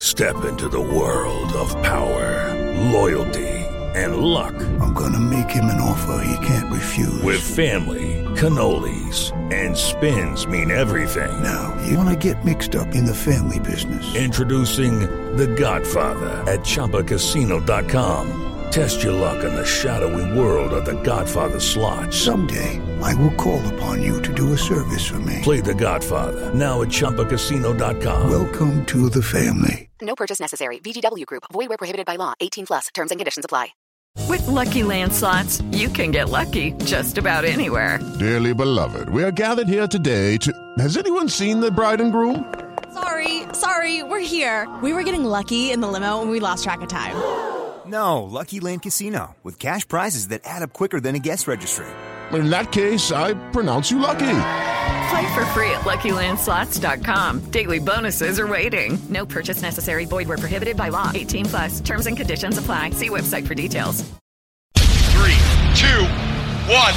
Step into the world of power, loyalty, and luck. I'm gonna make him an offer he can't refuse. With family, cannolis, and spins mean everything. Now, you wanna get mixed up in the family business. Introducing The Godfather at ChumbaCasino.com. Test your luck in the shadowy world of The Godfather slot. Someday, I will call upon you to do a service for me. Play The Godfather, now at ChumbaCasino.com. Welcome to the family. No purchase necessary. VGW Group. Void where prohibited by law. 18+. Terms and conditions apply. With Lucky Land Slots, you can get lucky just about anywhere. Dearly beloved, we are gathered here today to... Has anyone seen the bride and groom? Sorry, we're here. We were getting lucky in the limo and we lost track of time. No, Lucky Land Casino, with cash prizes that add up quicker than a guest registry. In that case, I pronounce you lucky. Play for free at LuckyLandSlots.com. Daily bonuses are waiting. No purchase necessary. Void where prohibited by law. 18+. Terms and conditions apply. See website for details. 3, 2, 1.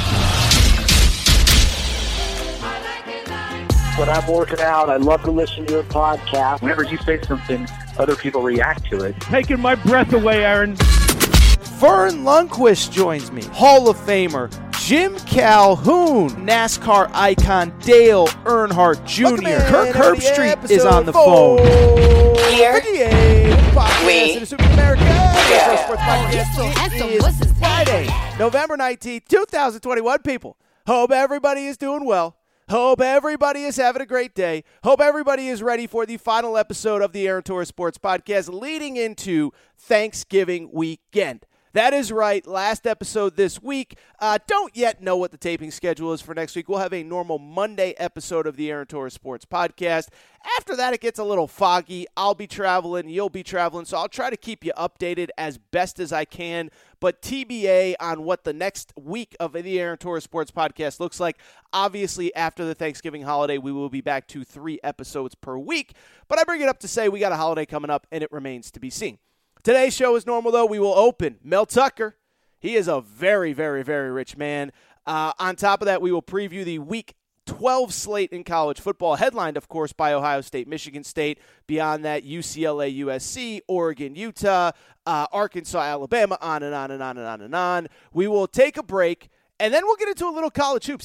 When I'm working out, I love to listen to your podcast. Whenever you say something, other people react to it. Taking my breath away, Aaron. Vern Lundquist joins me. Hall of Famer Jim Calhoun, NASCAR icon Dale Earnhardt Jr. Kirk Herbstreit is on the phone. Here we is Friday, November 19th, 2021. People, hope everybody is doing well. Hope everybody is having a great day. Hope everybody is ready for the final episode of the Aaron Torres Sports Podcast leading into Thanksgiving weekend. That is right. Last episode this week. Don't yet know what the taping schedule is for next week. We'll have a normal Monday episode of the Aaron Torres Sports Podcast. After that, it gets a little foggy. I'll be traveling. You'll be traveling. So I'll try to keep you updated as best as I can. But TBA on what the next week of the Aaron Torres Sports Podcast looks like. Obviously, after the Thanksgiving holiday, we will be back to 3 episodes per week. But I bring it up to say we got a holiday coming up, and it remains to be seen. Today's show is normal, though. We will open Mel Tucker. He is a very, very, very rich man. On top of that, we will preview the Week 12 slate in college football, headlined, of course, by Ohio State, Michigan State. Beyond that, UCLA, USC, Oregon, Utah, Arkansas, Alabama, on and on and on and on and on. We will take a break. And then we'll get into a little college hoops.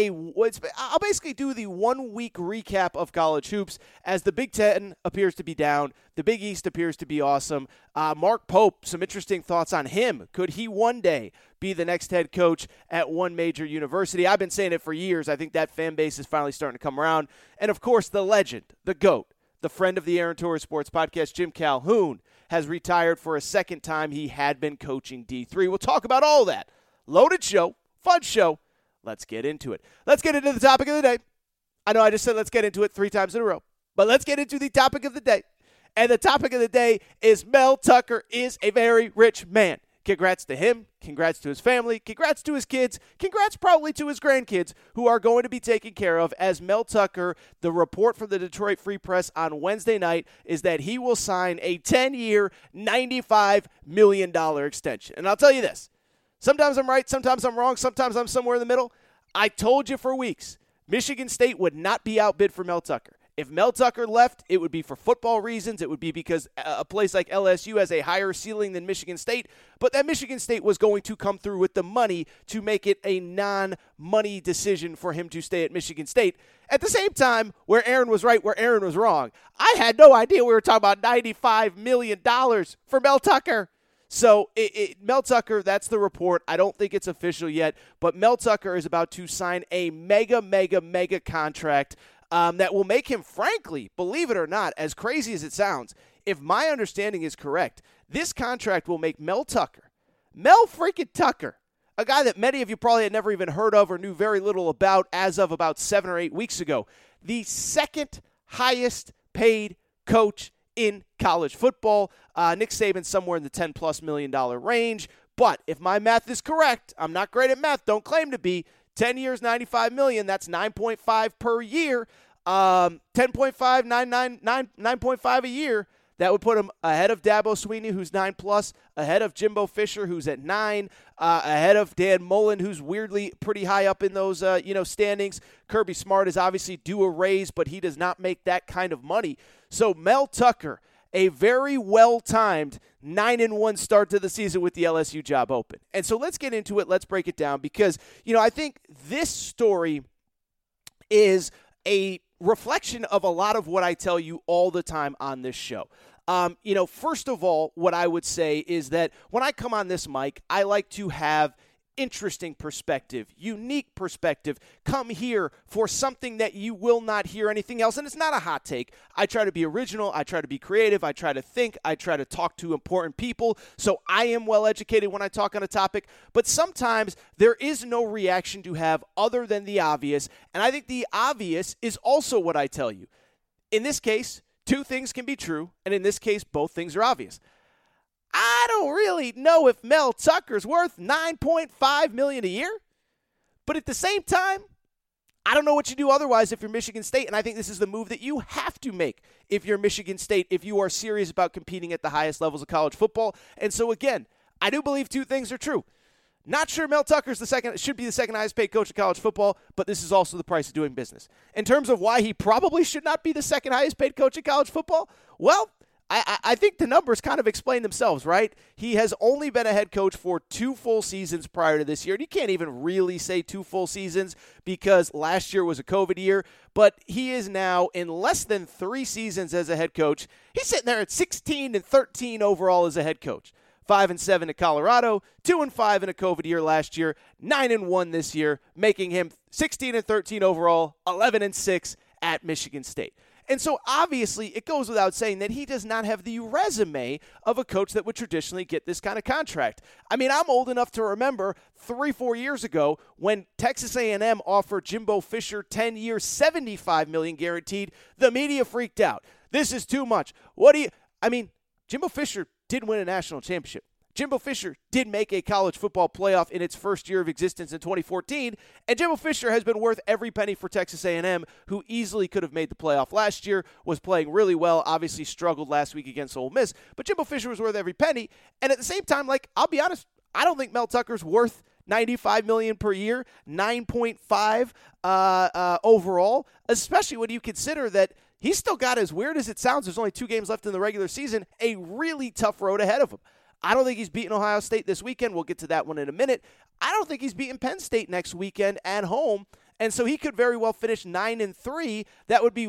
I'll basically do the 1 week recap of college hoops as the Big Ten appears to be down. The Big East appears to be awesome. Mark Pope, some interesting thoughts on him. Could he one day be the next head coach at one major university? I've been saying it for years. I think that fan base is finally starting to come around. And, of course, the legend, the GOAT, the friend of the Aaron Torres Sports Podcast, Jim Calhoun, has retired for a second time. He had been coaching D3. We'll talk about all that. Loaded show. Fun show. Let's get into it. Let's get into the topic of the day. I know I just said let's get into it 3 times in a row, but let's get into the topic of the day. And the topic of the day is Mel Tucker is a very rich man. Congrats to him. Congrats to his family. Congrats to his kids. Congrats probably to his grandkids who are going to be taken care of as Mel Tucker, the report from the Detroit Free Press on Wednesday night is that he will sign a 10-year, $95 million extension. And I'll tell you this. Sometimes I'm right, sometimes I'm wrong, sometimes I'm somewhere in the middle. I told you for weeks, Michigan State would not be outbid for Mel Tucker. If Mel Tucker left, it would be for football reasons. It would be because a place like LSU has a higher ceiling than Michigan State, but that Michigan State was going to come through with the money to make it a non-money decision for him to stay at Michigan State. At the same time, where Aaron was right, where Aaron was wrong, I had no idea we were talking about $95 million for Mel Tucker. So Mel Tucker, that's the report. I don't think it's official yet, but Mel Tucker is about to sign a mega contract that will make him, frankly, believe it or not, as crazy as it sounds, if my understanding is correct, this contract will make Mel freaking Tucker, a guy that many of you probably had never even heard of or knew very little about as of about 7 or 8 weeks ago, the second highest paid coach in college football. Nick Saban somewhere in the $10+ million range. But if my math is correct, I'm not great at math, don't claim to be, 10 years, $95 million, that's 9.5 per year. 10.5, 9.5 a year. That would put him ahead of Dabo Swinney, who's 9+, ahead of Jimbo Fisher, who's at 9, ahead of Dan Mullen, who's weirdly pretty high up in those standings. Kirby Smart is obviously due a raise, but he does not make that kind of money. So Mel Tucker, a very well-timed 9-1 start to the season with the LSU job open. And so let's get into it. Let's break it down because, I think this story is a reflection of a lot of what I tell you all the time on this show. First of all, what I would say is that when I come on this mic, I like to have interesting perspective, unique perspective. Come here for something that you will not hear anything else. And it's not a hot take. I try to be original. I try to be creative. I try to think. I try to talk to important people. So I am well educated when I talk on a topic. But sometimes there is no reaction to have other than the obvious. And I think the obvious is also what I tell you. In this case, two things can be true. And in this case, both things are obvious. I don't really know if Mel Tucker's worth $9.5 million a year. But at the same time, I don't know what you do otherwise if you're Michigan State. And I think this is the move that you have to make if you're Michigan State, if you are serious about competing at the highest levels of college football. And so, again, I do believe two things are true. Not sure Mel Tucker's should be the second highest paid coach in college football, but this is also the price of doing business. In terms of why he probably should not be the second highest paid coach in college football, well, I think the numbers kind of explain themselves, right? He has only been a head coach for 2 full seasons prior to this year. And you can't even really say 2 full seasons because last year was a COVID year. But he is now in less than 3 seasons as a head coach. He's sitting there at 16-13 overall as a head coach. 5-7 at Colorado, 2-5 in a COVID year last year, 9-1 this year, making him 16-13 overall, 11-6 at Michigan State. And so, obviously, it goes without saying that he does not have the resume of a coach that would traditionally get this kind of contract. I mean, I'm old enough to remember 3-4 years ago when Texas A&M offered Jimbo Fisher 10 years, $75 million guaranteed. The media freaked out. This is too much. Jimbo Fisher did win a national championship. Jimbo Fisher did make a college football playoff in its first year of existence in 2014, and Jimbo Fisher has been worth every penny for Texas A&M, who easily could have made the playoff last year, was playing really well, obviously struggled last week against Ole Miss, but Jimbo Fisher was worth every penny, and at the same time, I'll be honest, I don't think Mel Tucker's worth $95 million per year, 9.5 overall, especially when you consider that he's still got, as weird as it sounds, there's only 2 games left in the regular season, a really tough road ahead of him. I don't think he's beating Ohio State this weekend. We'll get to that one in a minute. I don't think he's beating Penn State next weekend at home. And so he could very well finish 9-3. That would be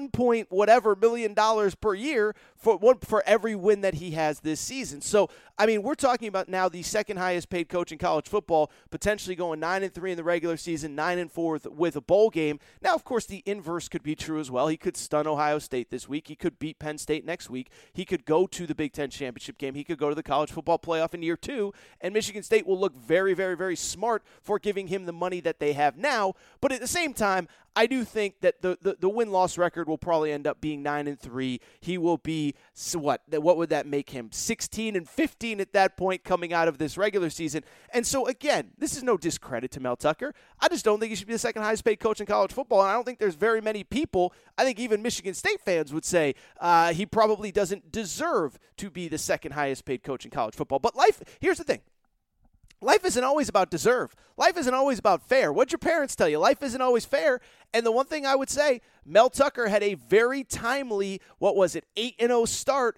$1 million per year for every win that he has this season. So, we're talking about now the second highest paid coach in college football, potentially going 9-3 in the regular season, 9-4 with a bowl game. Now, of course, the inverse could be true as well. He could stun Ohio State this week. He could beat Penn State next week. He could go to the Big Ten championship game. He could go to the college football playoff in year 2. And Michigan State will look very, very, very smart for giving him the money that they have now. But at the same time, I do think that the win-loss record will probably end up being 9-3. He will be, what would that make him? 16-15 at that point coming out of this regular season. And so, again, this is no discredit to Mel Tucker. I just don't think he should be the second highest paid coach in college football. And I don't think there's very many people, I think even Michigan State fans would say he probably doesn't deserve to be the second highest paid coach in college football. But here's the thing. Life isn't always about deserve. Life isn't always about fair. What'd your parents tell you? Life isn't always fair. And the one thing I would say, Mel Tucker had a very timely, 8-0 start,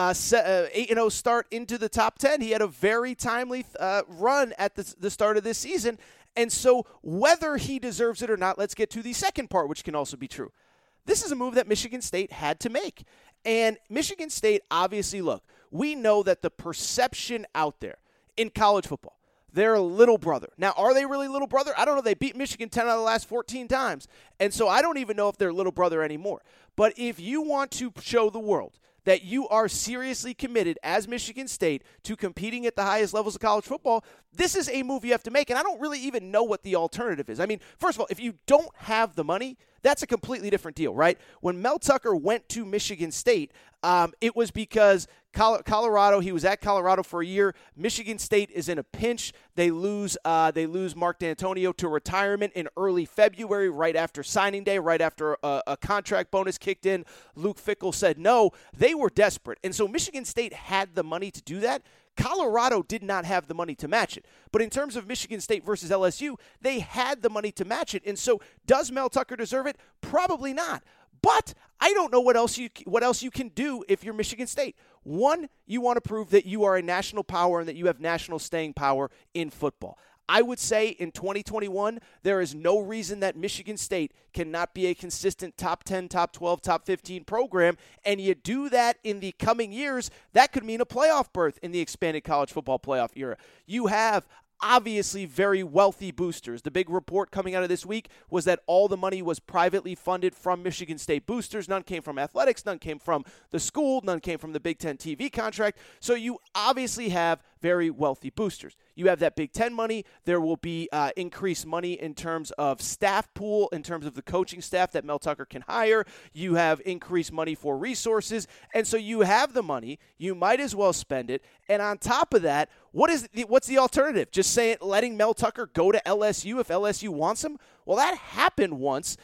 8-0 start into the top 10. He had a very timely run at the start of this season. And so whether he deserves it or not, let's get to the second part, which can also be true. This is a move that Michigan State had to make. And Michigan State, obviously, look, we know that the perception out there in college football, they're a little brother. Now, are they really little brother? I don't know. They beat Michigan 10 out of the last 14 times. And so I don't even know if they're little brother anymore. But if you want to show the world that you are seriously committed as Michigan State to competing at the highest levels of college football, this is a move you have to make. And I don't really even know what the alternative is. First of all, if you don't have the money, that's a completely different deal, right? When Mel Tucker went to Michigan State, it was because Colorado, he was at Colorado for a year. Michigan State is in a pinch. They lose Mark D'Antonio to retirement in early February, right after signing day, right after a contract bonus kicked in. Luke Fickell said no. They were desperate. And so Michigan State had the money to do that. Colorado did not have the money to match it. But in terms of Michigan State versus LSU, they had the money to match it. And so does Mel Tucker deserve it? Probably not. But I don't know what else you can do if you're Michigan State. One, you want to prove that you are a national power and that you have national staying power in football. I would say in 2021, there is no reason that Michigan State cannot be a consistent top 10, top 12, top 15 program, and you do that in the coming years, that could mean a playoff berth in the expanded college football playoff era. You have obviously very wealthy boosters. The big report coming out of this week was that all the money was privately funded from Michigan State boosters. None came from athletics. None came from the school. None came from the Big Ten TV contract. So you obviously have very wealthy boosters. You have that Big Ten money. There will be increased money in terms of staff pool, in terms of the coaching staff that Mel Tucker can hire. You have increased money for resources. And so you have the money. You might as well spend it. And on top of that, what's the alternative? Just letting Mel Tucker go to LSU if LSU wants him? Well, that happened once,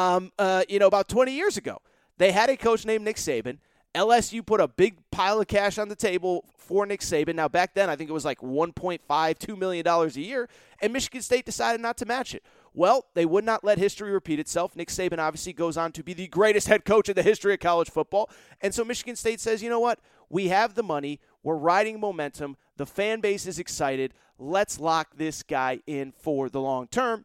about 20 years ago. They had a coach named Nick Saban. LSU put a big pile of cash on the table for Nick Saban. Now, back then, I think it was like $1.5-2 million a year, and Michigan State decided not to match it. Well, they would not let history repeat itself. Nick Saban obviously goes on to be the greatest head coach in the history of college football. And so Michigan State says, you know what? We have the money. We're riding momentum. The fan base is excited. Let's lock this guy in for the long term.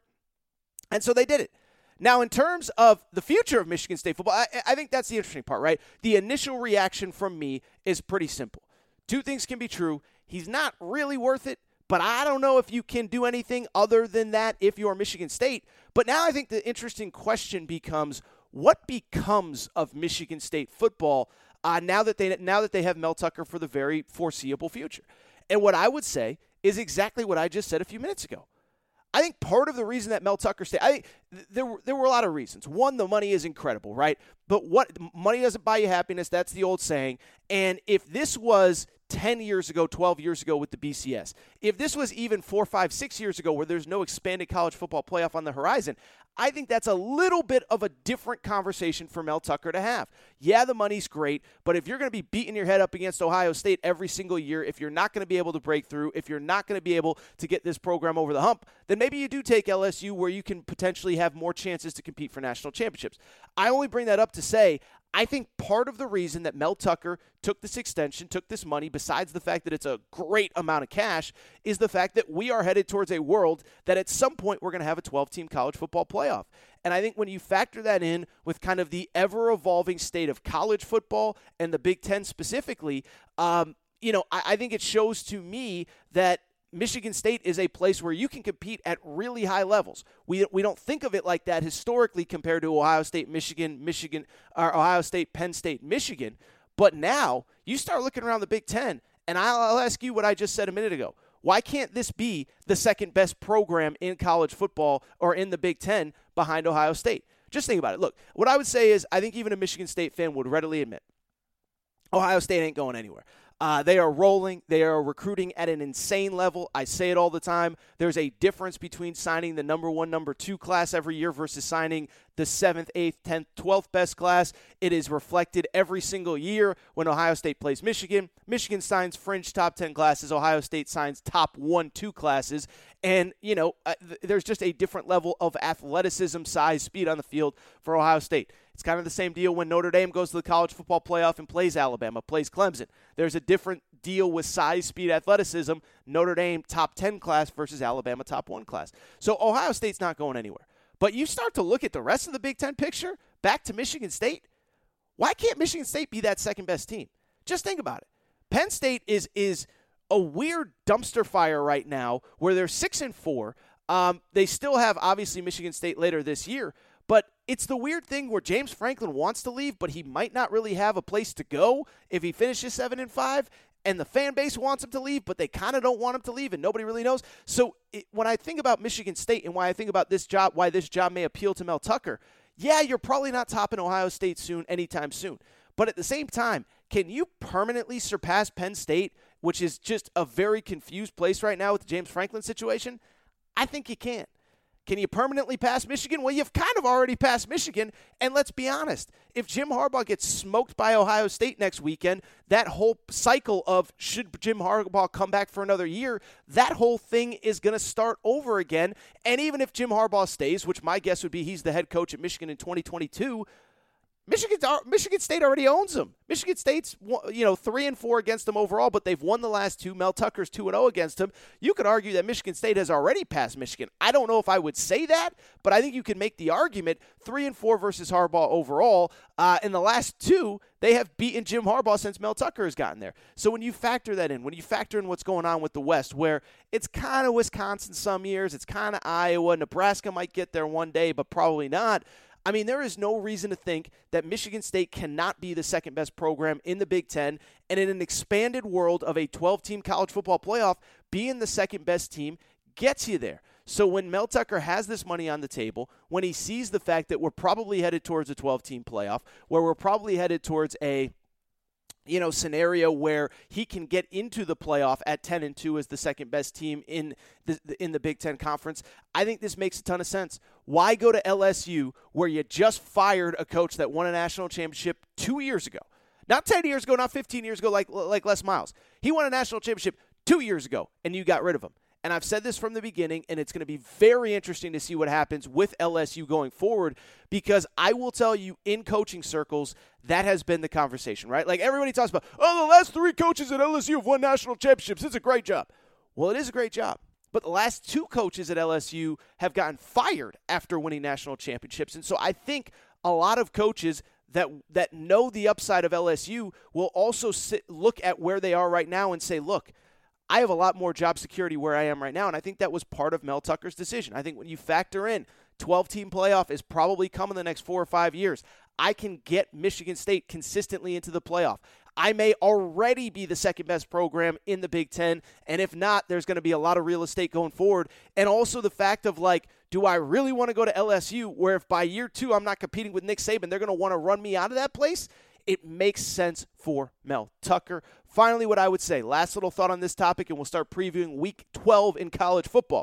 And so they did it. Now, in terms of the future of Michigan State football, I think that's the interesting part, right? The initial reaction from me is pretty simple. Two things can be true. He's not really worth it, but I don't know if you can do anything other than that if you're Michigan State. But now I think the interesting question becomes, what becomes of Michigan State football now that they have Mel Tucker for the very foreseeable future? And what I would say is exactly what I just said a few minutes ago. I think part of the reason that Mel Tucker stayed, I think there were a lot of reasons. One, the money is incredible, right? But money doesn't buy you happiness. That's the old saying. And if this was 10 years ago, 12 years ago with the BCS, if this was even 4, 5, 6 years ago where there's no expanded college football playoff on the horizon, I think that's a little bit of a different conversation for Mel Tucker to have. Yeah, the money's great, but if you're going to be beating your head up against Ohio State every single year, if you're not going to be able to break through, if you're not going to be able to get this program over the hump, then maybe you do take LSU where you can potentially have more chances to compete for national championships. I only bring that up to say, I think part of the reason that Mel Tucker took this extension, took this money, besides the fact that it's a great amount of cash, is the fact that we are headed towards a world that at some point we're going to have a 12-team college football playoff. And I think when you factor that in with kind of the ever-evolving state of college football and the Big Ten specifically, I think it shows to me that Michigan State is a place where you can compete at really high levels. We don't think of it like that historically compared to Ohio State, or Ohio State, Penn State, Michigan. But now you start looking around the Big Ten, and I'll ask you what I just said a minute ago. Why can't this be the second best program in college football or in the Big Ten behind Ohio State? Just think about it. Look, what I would say is I think even a Michigan State fan would readily admit Ohio State ain't going anywhere. They are rolling. They are recruiting at an insane level. I say it all the time. There's a difference between signing the number 1, number 2 class every year versus signing the 7th, 8th, 10th, 12th best class. It is reflected every single year when Ohio State plays Michigan. Michigan signs fringe top 10 classes. Ohio State signs top 1, 2 classes. And, there's just a different level of athleticism, size, speed on the field for Ohio State. It's kind of the same deal when Notre Dame goes to the college football playoff and plays Alabama, plays Clemson. There's a different deal with size, speed, athleticism, Notre Dame top 10 class versus Alabama top 1 class. So Ohio State's not going anywhere. But you start to look at the rest of the Big Ten picture, back to Michigan State. Why can't Michigan State be that second best team? Just think about it. Penn State is a weird dumpster fire right now where they're 6-4. They still have, obviously, Michigan State later this year. But it's the weird thing where James Franklin wants to leave, but he might not really have a place to go if he finishes 7-5, and the fan base wants him to leave, but they kind of don't want him to leave, and nobody really knows. So when I think about Michigan State and why I think about this job, why this job may appeal to Mel Tucker, yeah, you're probably not topping Ohio State anytime soon. But at the same time, can you permanently surpass Penn State, which is just a very confused place right now with the James Franklin situation? I think you can. Can you permanently pass Michigan? Well, you've kind of already passed Michigan, and let's be honest. If Jim Harbaugh gets smoked by Ohio State next weekend, that whole cycle of should Jim Harbaugh come back for another year, that whole thing is going to start over again. And even if Jim Harbaugh stays, which my guess would be he's the head coach at Michigan in 2022, Michigan State already owns them. Michigan State's 3-4 against them overall, but they've won the last two. Mel Tucker's 2-0 against them. You could argue that Michigan State has already passed Michigan. I don't know if I would say that, but I think you can make the argument 3-4 versus Harbaugh overall. In the last two, they have beaten Jim Harbaugh since Mel Tucker has gotten there. So when you factor that in, when you factor in what's going on with the West, where it's kind of Wisconsin some years, it's kind of Iowa, Nebraska might get there one day, but probably not. I mean, there is no reason to think that Michigan State cannot be the second best program in the Big Ten, and in an expanded world of a 12-team college football playoff, being the second best team gets you there. So when Mel Tucker has this money on the table, when he sees the fact that we're probably headed towards a 12-team playoff, where we're probably headed towards a scenario where he can get into the playoff at 10-2 as the second best team in the Big Ten Conference, I think this makes a ton of sense. Why go to LSU where you just fired a coach that won a national championship 2 years ago? Not 10 years ago, not 15 years ago like Les Miles. He won a national championship 2 years ago, and you got rid of him. And I've said this from the beginning, and it's going to be very interesting to see what happens with LSU going forward, because I will tell you, in coaching circles, that has been the conversation, right? Like, everybody talks about, the last three coaches at LSU have won national championships. It's a great job. Well, it is a great job. But the last two coaches at LSU have gotten fired after winning national championships. And so I think a lot of coaches that know the upside of LSU will also look at where they are right now and say, look, I have a lot more job security where I am right now, and I think that was part of Mel Tucker's decision. I think when you factor in 12-team playoff is probably coming the next 4 or 5 years, I can get Michigan State consistently into the playoff. I may already be the second-best program in the Big Ten, and if not, there's going to be a lot of real estate going forward. And also the fact of, do I really want to go to LSU, where if by year 2 I'm not competing with Nick Saban, they're going to want to run me out of that place? It makes sense for Mel Tucker. Finally, what I would say, last little thought on this topic, and we'll start previewing Week 12 in college football.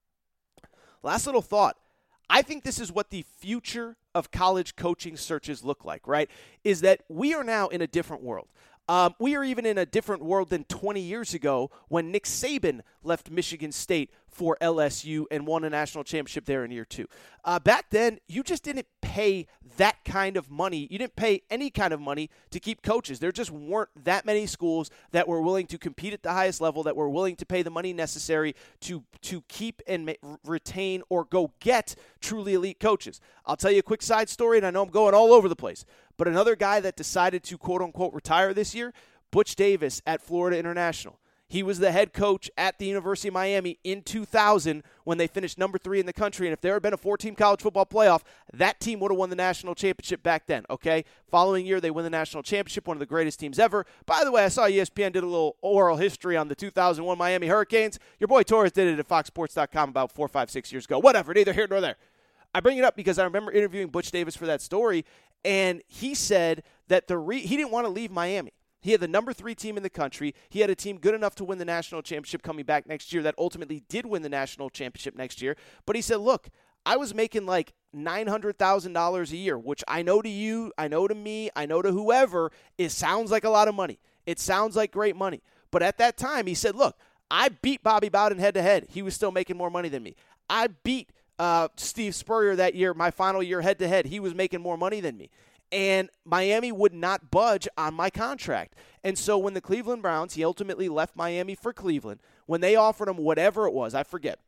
Last little thought. I think this is what the future of college coaching searches look like, right? Is that we are now in a different world. We are even in a different world than 20 years ago when Nick Saban left Michigan State for LSU and won a national championship there in year 2. Back then, you just didn't pay that kind of money. You didn't pay any kind of money to keep coaches. There just weren't that many schools that were willing to compete at the highest level, that were willing to pay the money necessary to keep and retain or go get truly elite coaches. I'll tell you a quick side story, and I know I'm going all over the place, but another guy that decided to quote-unquote retire this year, Butch Davis at Florida International. He was the head coach at the University of Miami in 2000 when they finished number 3 in the country. And if there had been a 4-team college football playoff, that team would have won the national championship back then, okay? Following year, they win the national championship, one of the greatest teams ever. By the way, I saw ESPN did a little oral history on the 2001 Miami Hurricanes. Your boy Torres did it at FoxSports.com about 4, 5, 6 years ago. Whatever, neither here nor there. I bring it up because I remember interviewing Butch Davis for that story, and he said that he didn't want to leave Miami. He had the number 3 team in the country. He had a team good enough to win the national championship coming back next year that ultimately did win the national championship next year. But he said, look, I was making like $900,000 a year, which I know to you, I know to me, I know to whoever, it sounds like a lot of money. It sounds like great money. But at that time, he said, look, I beat Bobby Bowden head-to-head. He was still making more money than me. I beat Steve Spurrier that year, my final year head-to-head. He was making more money than me. And Miami would not budge on my contract. And so when the Cleveland Browns, he ultimately left Miami for Cleveland, when they offered him whatever it was, I forget,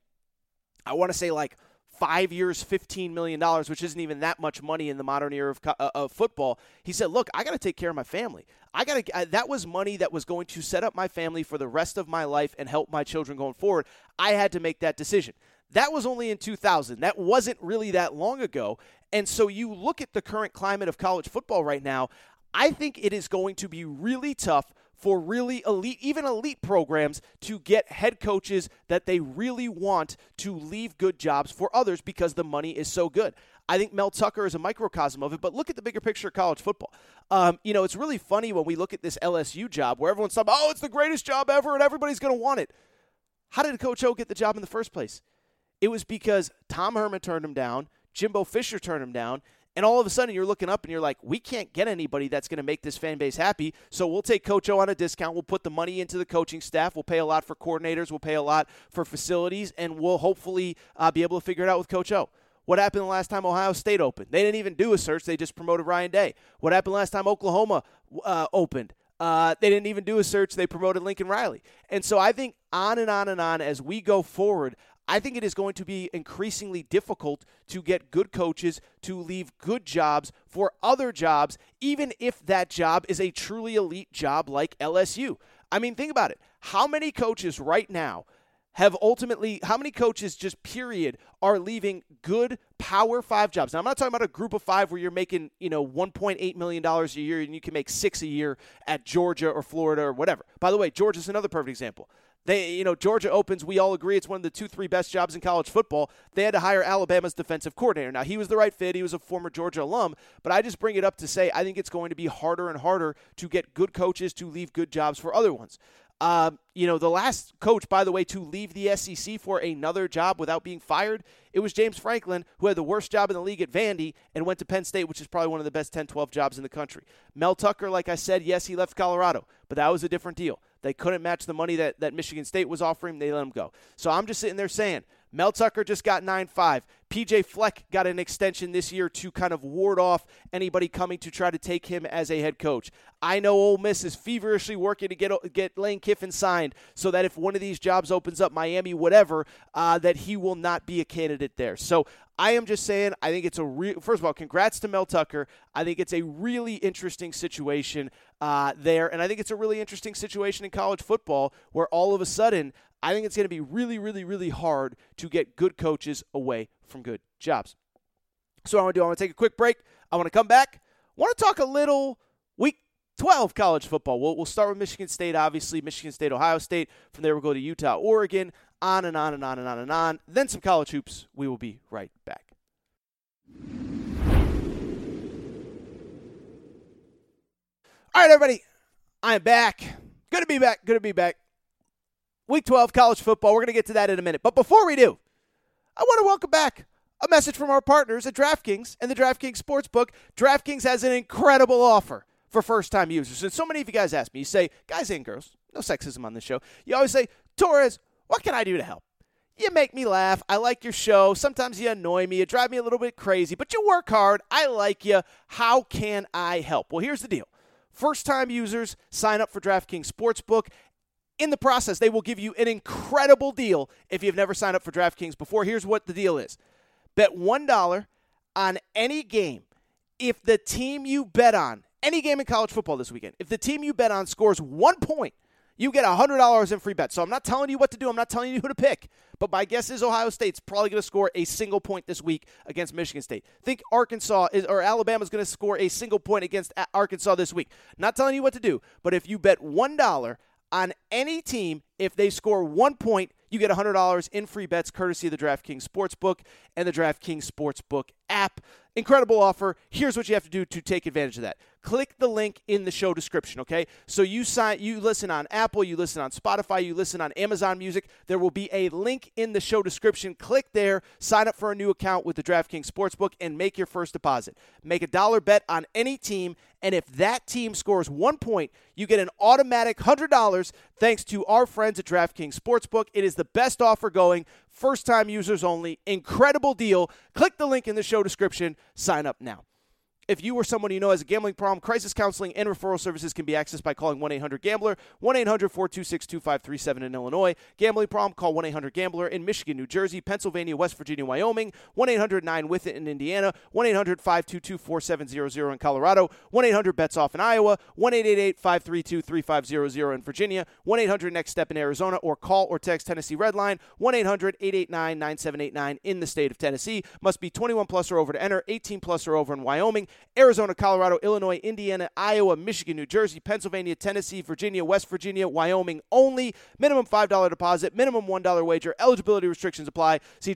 I want to say like 5 years, $15 million, which isn't even that much money in the modern era of football, he said, look, I got to take care of my family. That was money that was going to set up my family for the rest of my life and help my children going forward. I had to make that decision. That was only in 2000. That wasn't really that long ago. And so you look at the current climate of college football right now, I think it is going to be really tough for really elite, even elite programs to get head coaches that they really want to leave good jobs for others because the money is so good. I think Mel Tucker is a microcosm of it, but look at the bigger picture of college football. It's really funny when we look at this LSU job where everyone's talking about, it's the greatest job ever and everybody's going to want it. How did Coach O get the job in the first place? It was because Tom Herman turned him down, Jimbo Fisher turned him down, and all of a sudden you're looking up and you're like, we can't get anybody that's going to make this fan base happy, so we'll take Coach O on a discount. We'll put the money into the coaching staff. We'll pay a lot for coordinators. We'll pay a lot for facilities, and we'll hopefully be able to figure it out with Coach O. What happened the last time Ohio State opened? They didn't even do a search. They just promoted Ryan Day. What happened last time Oklahoma opened? They didn't even do a search. They promoted Lincoln Riley. And so I think on and on and on as we go forward, I think it is going to be increasingly difficult to get good coaches to leave good jobs for other jobs, even if that job is a truly elite job like LSU. I mean, think about it. How many coaches right now how many coaches just period are leaving good Power 5 jobs? Now, I'm not talking about a group of 5 where you're making, $1.8 million a year and you can make $6 million a year at Georgia or Florida or whatever. By the way, Georgia's another perfect example. Georgia opens, we all agree it's one of the 2-3 best jobs in college football. They had to hire Alabama's defensive coordinator. Now, he was the right fit. He was a former Georgia alum. But I just bring it up to say I think it's going to be harder and harder to get good coaches to leave good jobs for other ones. The last coach, by the way, to leave the SEC for another job without being fired, it was James Franklin, who had the worst job in the league at Vandy and went to Penn State, which is probably one of the best 10-12 jobs in the country. Mel Tucker, like I said, yes, he left Colorado, but that was a different deal. They couldn't match the money that Michigan State was offering. They let him go. So I'm just sitting there saying, Mel Tucker just got 9-5. P.J. Fleck got an extension this year to kind of ward off anybody coming to try to take him as a head coach. I know Ole Miss is feverishly working to get Lane Kiffin signed so that if one of these jobs opens up, Miami, whatever, that he will not be a candidate there. So I am just saying I think it's first of all, congrats to Mel Tucker. I think it's a really interesting situation there, and I think it's a really interesting situation in college football where all of a sudden I think it's going to be really, really, really hard to get good coaches away from good jobs. So what I want to take a quick break. I want to come back. I want to talk a little Week 12 college football. We'll start with Michigan State, obviously. Michigan State, Ohio State. From there, we'll go to Utah, Oregon, on and on and on and on and on. Then some college hoops. We will be right back. All right, everybody. I am back. Good to be back. Week 12 college football. We're going to get to that in a minute. But before we do, I want to welcome back a message from our partners at DraftKings and the DraftKings Sportsbook. DraftKings has an incredible offer for first-time users. And so many of you guys ask me, you say, guys and girls, no sexism on this show. You always say, Torres, what can I do to help? You make me laugh. I like your show. Sometimes you annoy me. You drive me a little bit crazy, but you work hard. I like you. How can I help? Well, here's the deal. First-time users sign up for DraftKings Sportsbook. In the process, they will give you an incredible deal if you've never signed up for DraftKings before. Here's what the deal is. Bet $1 on any game. If the team you bet on, any game in college football this weekend, if the team you bet on scores 1 point, you get $100 in free bets. So I'm not telling you what to do. I'm not telling you who to pick. But my guess is Ohio State's probably going to score a single point this week against Michigan State. Think Alabama's going to score a single point against Arkansas this week. Not telling you what to do. But if you bet $1 on any team, if they score 1 point, you get $100 in free bets courtesy of the DraftKings Sportsbook and the DraftKings Sportsbook app. Incredible offer. Here's what you have to do to take advantage of that. Click the link in the show description, okay? So you listen on Apple, you listen on Spotify, you listen on Amazon Music. There will be a link in the show description. Click there, sign up for a new account with the DraftKings Sportsbook, and make your first deposit. Make a $1 bet on any team, and if that team scores 1 point, you get an automatic $100 thanks to our friends at DraftKings Sportsbook. It is the best offer going. First-time users only. Incredible deal. Click the link in the show description. Sign up now. If you or someone you know has a gambling problem, crisis counseling and referral services can be accessed by calling 1-800-GAMBLER, 1-800-426-2537 in Illinois. Gambling problem, call 1-800-GAMBLER in Michigan, New Jersey, Pennsylvania, West Virginia, Wyoming, 1-800-9-WITH-IT in Indiana, 1-800-522-4700 in Colorado, 1-800-BETS-OFF in Iowa, 1-888-532-3500 in Virginia, 1-800-NEXT-STEP in Arizona, or call or text Tennessee Redline, 1-800-889-9789 in the state of Tennessee. Must be 21 plus or over to enter, 18 plus or over in Wyoming, Arizona, Colorado, Illinois, Indiana, Iowa, Michigan, New Jersey, Pennsylvania, Tennessee, Virginia, West Virginia, Wyoming only. Minimum $5 deposit, minimum $1 wager. Eligibility restrictions apply. See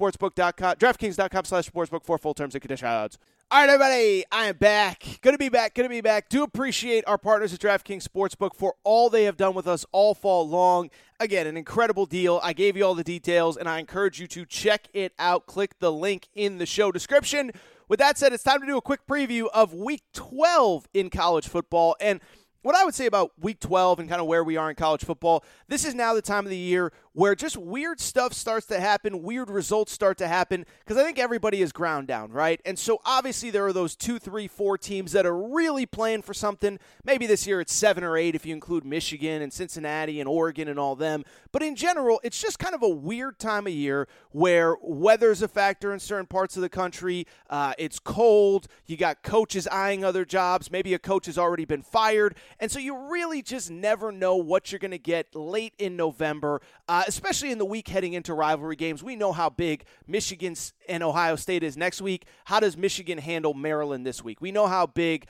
DraftKings.com/sportsbook for full terms and conditions. All right, everybody, I am back. Good to be back. Do appreciate our partners at DraftKings Sportsbook for all they have done with us all fall long. Again, an incredible deal. I gave you all the details, and I encourage you to check it out. Click the link in the show description. With that said, it's time to do a quick preview of Week 12 in college football. And what I would say about Week 12 and kind of where we are in college football, this is now the time of the year where just weird stuff starts to happen, weird results start to happen, because I think everybody is ground down, right? And so obviously there are those 2, 3, 4 teams that are really playing for something. Maybe this year it's 7 or 8 if you include Michigan and Cincinnati and Oregon and all them. But in general, it's just kind of a weird time of year where weather's a factor in certain parts of the country. It's cold. You got coaches eyeing other jobs. Maybe a coach has already been fired. And so you really just never know what you're going to get late in November, especially in the week heading into rivalry games. We know how big Michigan and Ohio State is next week. How does Michigan handle Maryland this week? We know how big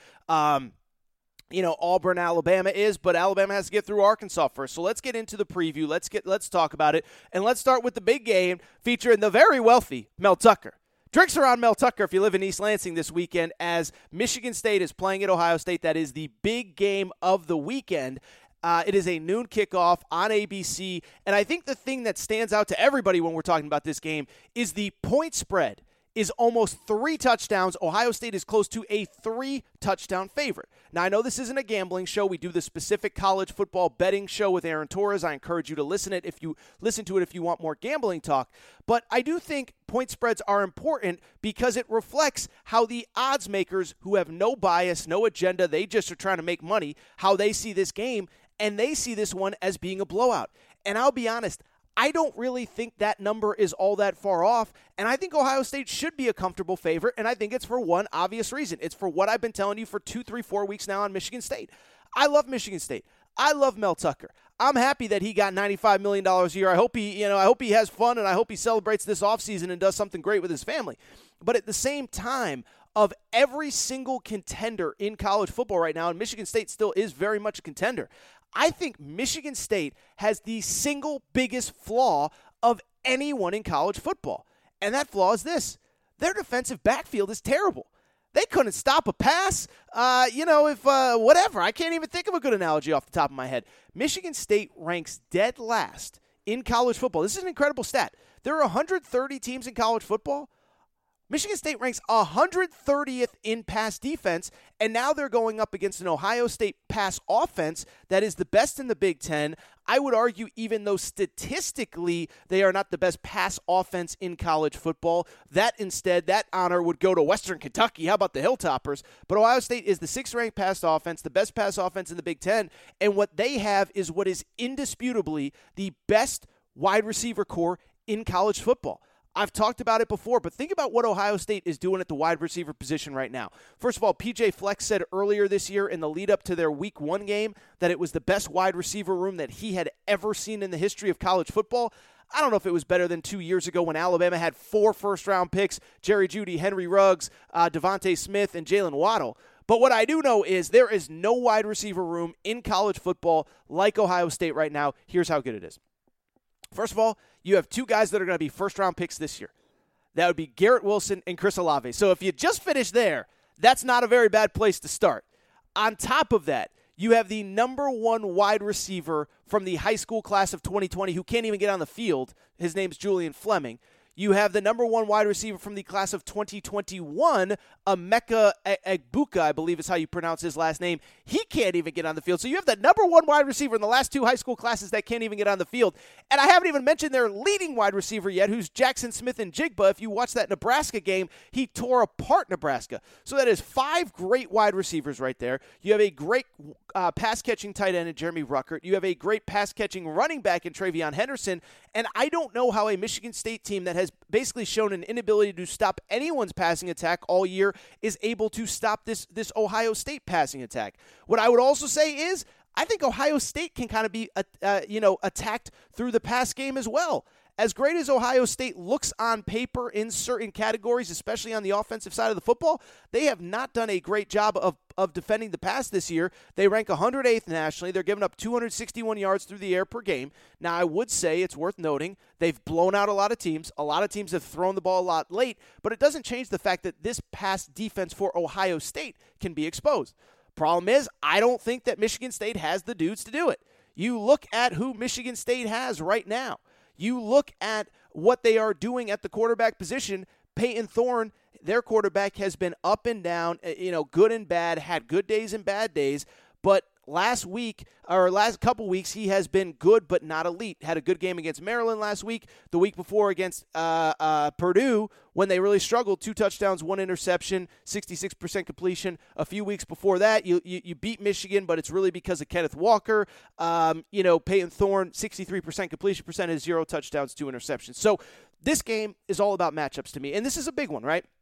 Auburn, Alabama is, but Alabama has to get through Arkansas first. So let's get into the preview. Let's talk about it. And let's start with the big game featuring the very wealthy Mel Tucker. Drinks are on Mel Tucker if you live in East Lansing this weekend as Michigan State is playing at Ohio State. That is the big game of the weekend. It is a noon kickoff on ABC. And I think the thing that stands out to everybody when we're talking about this game is the point spread is almost 3 touchdowns. Ohio State is close to a 3-touchdown favorite. Now, I know this isn't a gambling show. We do the specific college football betting show with Aaron Torres. I encourage you to listen to it if you want more gambling talk. But I do think point spreads are important because it reflects how the odds makers who have no bias, no agenda, they just are trying to make money, how they see this game, and they see this one as being a blowout. And I'll be honest, I don't really think that number is all that far off, and I think Ohio State should be a comfortable favorite, and I think it's for one obvious reason. It's for what I've been telling you for 2, 3, 4 weeks now on Michigan State. I love Michigan State. I love Mel Tucker. I'm happy that he got $95 million a year. I hope he has fun, and I hope he celebrates this offseason and does something great with his family. But at the same time, of every single contender in college football right now, and Michigan State still is very much a contender, I think Michigan State has the single biggest flaw of anyone in college football. And that flaw is this. Their defensive backfield is terrible. They couldn't stop a pass. Whatever. I can't even think of a good analogy off the top of my head. Michigan State ranks dead last in college football. This is an incredible stat. There are 130 teams in college football. Michigan State ranks 130th in pass defense, and now they're going up against an Ohio State pass offense that is the best in the Big Ten. I would argue, even though statistically they are not the best pass offense in college football, that honor would go to Western Kentucky. How about the Hilltoppers? But Ohio State is the 6th-ranked pass offense, the best pass offense in the Big Ten, and what they have is what is indisputably the best wide receiver core in college football. I've talked about it before, but think about what Ohio State is doing at the wide receiver position right now. First of all, PJ Fleck said earlier this year in the lead-up to their Week 1 game that it was the best wide receiver room that he had ever seen in the history of college football. I don't know if it was better than 2 years ago when Alabama had 4 first-round picks, Jerry Jeudy, Henry Ruggs, Devontae Smith, and Jalen Waddle. But what I do know is there is no wide receiver room in college football like Ohio State right now. Here's how good it is. First of all, you have 2 guys that are going to be first-round picks this year. That would be Garrett Wilson and Chris Olave. So if you just finish there, that's not a very bad place to start. On top of that, you have the number 1 wide receiver from the high school class of 2020 who can't even get on the field. His name's Julian Fleming. You have the number 1 wide receiver from the class of 2021, Emeka Egbuka, I believe is how you pronounce his last name. He can't even get on the field. So you have the number 1 wide receiver in the last 2 high school classes that can't even get on the field. And I haven't even mentioned their leading wide receiver yet, who's Jackson Smith-Njigba. If you watch that Nebraska game, he tore apart Nebraska. So that is 5 great wide receivers right there. You have a great pass-catching tight end in Jeremy Ruckert. You have a great pass-catching running back in Travion Henderson. And I don't know how a Michigan State team that has basically shown an inability to stop anyone's passing attack all year is able to stop this Ohio State passing attack. What I would also say is I think Ohio State can kind of be attacked through the pass game as well. As great as Ohio State looks on paper in certain categories, especially on the offensive side of the football, they have not done a great job of defending the pass this year. They rank 108th nationally. They're giving up 261 yards through the air per game. Now, I would say it's worth noting they've blown out a lot of teams. A lot of teams have thrown the ball a lot late, but it doesn't change the fact that this pass defense for Ohio State can be exposed. Problem is, I don't think that Michigan State has the dudes to do it. You look at who Michigan State has right now. You look at what they are doing at the quarterback position. Peyton Thorne, their quarterback, has been up and down, good and bad, had good days and bad days. But last couple weeks, he has been good but not elite. Had a good game against Maryland last week. The week before against Purdue, when they really struggled, 2 touchdowns, 1 interception, 66% completion. A few weeks before that, you beat Michigan, but it's really because of Kenneth Walker. Peyton Thorne, 63% completion percentage, 0 touchdowns, 2 interceptions. So this game is all about matchups to me, and this is a big one, right?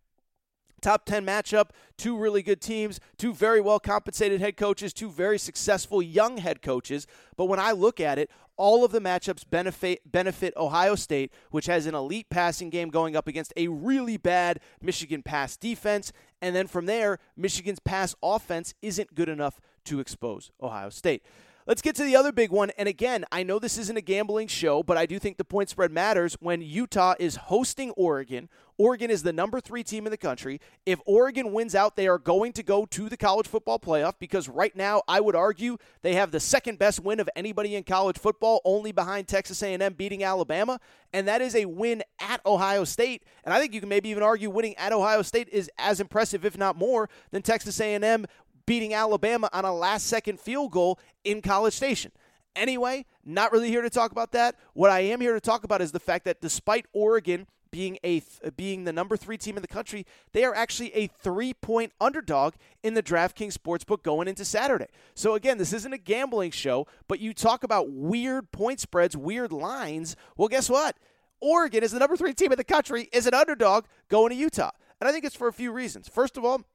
Top 10 matchup, 2 really good teams, 2 very well-compensated head coaches, 2 very successful young head coaches. But when I look at it, all of the matchups benefit Ohio State, which has an elite passing game going up against a really bad Michigan pass defense. And then from there, Michigan's pass offense isn't good enough to expose Ohio State. Let's get to the other big one. And again, I know this isn't a gambling show, but I do think the point spread matters when Utah is hosting Oregon. Oregon is the number 3 team in the country. If Oregon wins out, they are going to go to the college football playoff because right now I would argue they have the second best win of anybody in college football, only behind Texas A&M beating Alabama, and that is a win at Ohio State. And I think you can maybe even argue winning at Ohio State is as impressive, if not more, than Texas A&M beating Alabama on a last-second field goal in College Station. Anyway, not really here to talk about that. What I am here to talk about is the fact that despite Oregon being the number 3 team in the country, they are actually a 3-point underdog in the DraftKings Sportsbook going into Saturday. So again, this isn't a gambling show, but you talk about weird point spreads, weird lines. Well, guess what? Oregon is the number 3 team in the country, is an underdog going to Utah. And I think it's for a few reasons. First of all,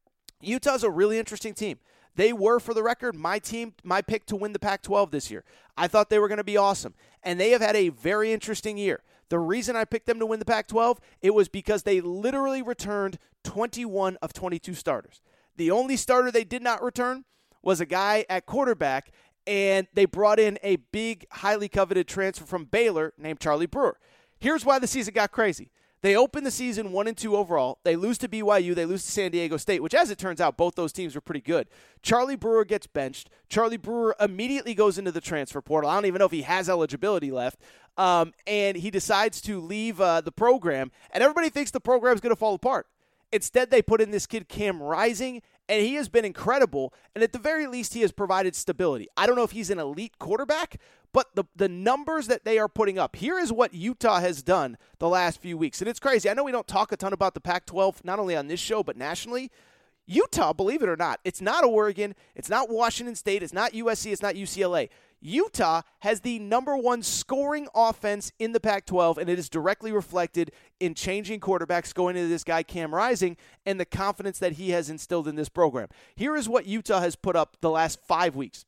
Utah's a really interesting team. They were, for the record, my pick to win the Pac-12 this year. I thought they were going to be awesome. And they have had a very interesting year. The reason I picked them to win the Pac-12, it was because they literally returned 21 of 22 starters. The only starter they did not return was a guy at quarterback, and they brought in a big, highly coveted transfer from Baylor named Charlie Brewer. Here's why the season got crazy. They opened the season 1-2 overall. They lose to BYU. They lose to San Diego State, which, as it turns out, both those teams were pretty good. Charlie Brewer gets benched. Charlie Brewer immediately goes into the transfer portal. I don't even know if he has eligibility left. And he decides to leave the program. And everybody thinks the program's going to fall apart. Instead, they put in this kid, Cam Rising, and he has been incredible. And at the very least, he has provided stability. I don't know if he's an elite quarterback, but the numbers that they are putting up, here is what Utah has done the last few weeks. And it's crazy. I know we don't talk a ton about the Pac-12, not only on this show, but nationally. Utah, believe it or not, it's not Oregon, it's not Washington State, it's not USC, it's not UCLA. Utah has the number 1 scoring offense in the Pac-12, and it is directly reflected in changing quarterbacks going into this guy, Cam Rising, and the confidence that he has instilled in this program. Here is what Utah has put up the last 5 weeks.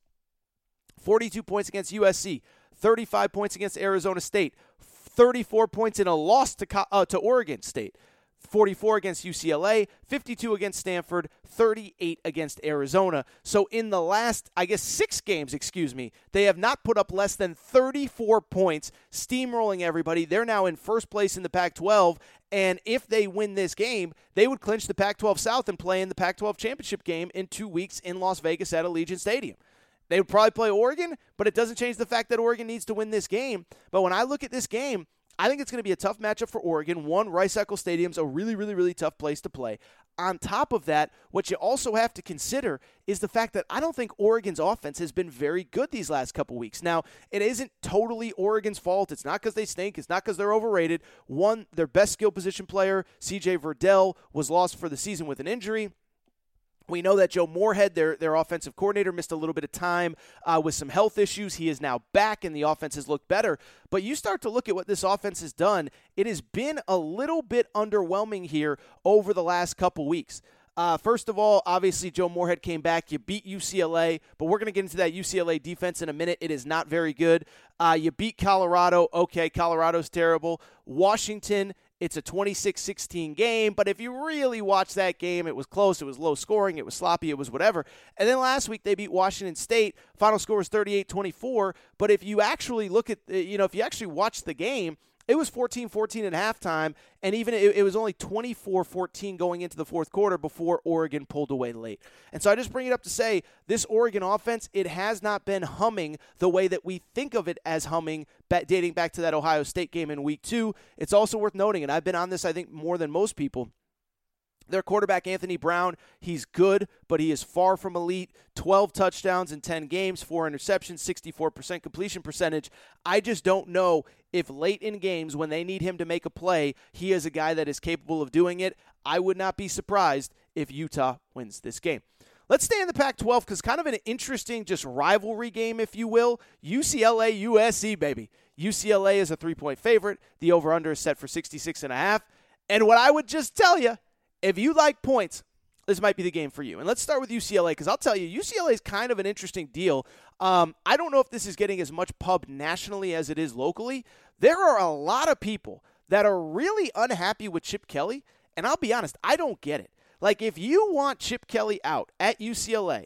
42 points against USC, 35 points against Arizona State, 34 points in a loss to Oregon State, 44 against UCLA, 52 against Stanford, 38 against Arizona. So in the last, 6 games, they have not put up less than 34 points, steamrolling everybody. They're now in first place in the Pac-12, and if they win this game, they would clinch the Pac-12 South and play in the Pac-12 championship game in 2 weeks in Las Vegas at Allegiant Stadium. They would probably play Oregon, but it doesn't change the fact that Oregon needs to win this game. But when I look at this game, I think it's going to be a tough matchup for Oregon. One, Rice-Eccles Stadium's a really, really, really tough place to play. On top of that, what you also have to consider is the fact that I don't think Oregon's offense has been very good these last couple weeks. Now, it isn't totally Oregon's fault. It's not because they stink. It's not because they're overrated. One, their best skill position player, C.J. Verdell, was lost for the season with an injury. We know that Joe Moorhead, their offensive coordinator, missed a little bit of time with some health issues. He is now back, and the offense has looked better. But you start to look at what this offense has done, it has been a little bit underwhelming here over the last couple weeks. First of all, obviously, Joe Moorhead came back. You beat UCLA, but we're going to get into that UCLA defense in a minute. It is not very good. You beat Colorado. Okay, Colorado's terrible. Washington, it's a 26-16 game, but if you really watch that game, it was close, it was low scoring, it was sloppy, it was whatever. And then last week they beat Washington State. Final score was 38-24, but if you actually look at, if you actually watch the game, it was 14-14 at halftime, and even it was only 24-14 going into the fourth quarter before Oregon pulled away late. And so I just bring it up to say this Oregon offense, it has not been humming the way that we think of it as humming, dating back to that Ohio State game in week 2. It's also worth noting, and I've been on this, I think, more than most people, Their quarterback, Anthony Brown, he's good, but he is far from elite. 12 touchdowns in 10 games, 4 interceptions, 64% completion percentage. I just don't know if late in games when they need him to make a play, he is a guy that is capable of doing it. I would not be surprised if Utah wins this game. Let's stay in the Pac-12 because kind of an interesting just rivalry game, if you will. UCLA-USC, baby. UCLA is a 3-point favorite. The over-under is set for 66.5. And what I would just tell you, if you like points, this might be the game for you. And let's start with UCLA because I'll tell you, UCLA is kind of an interesting deal. I don't know if this is getting as much pub nationally as it is locally. There are a lot of people that are really unhappy with Chip Kelly, and I'll be honest, I don't get it. Like, if you want Chip Kelly out at UCLA,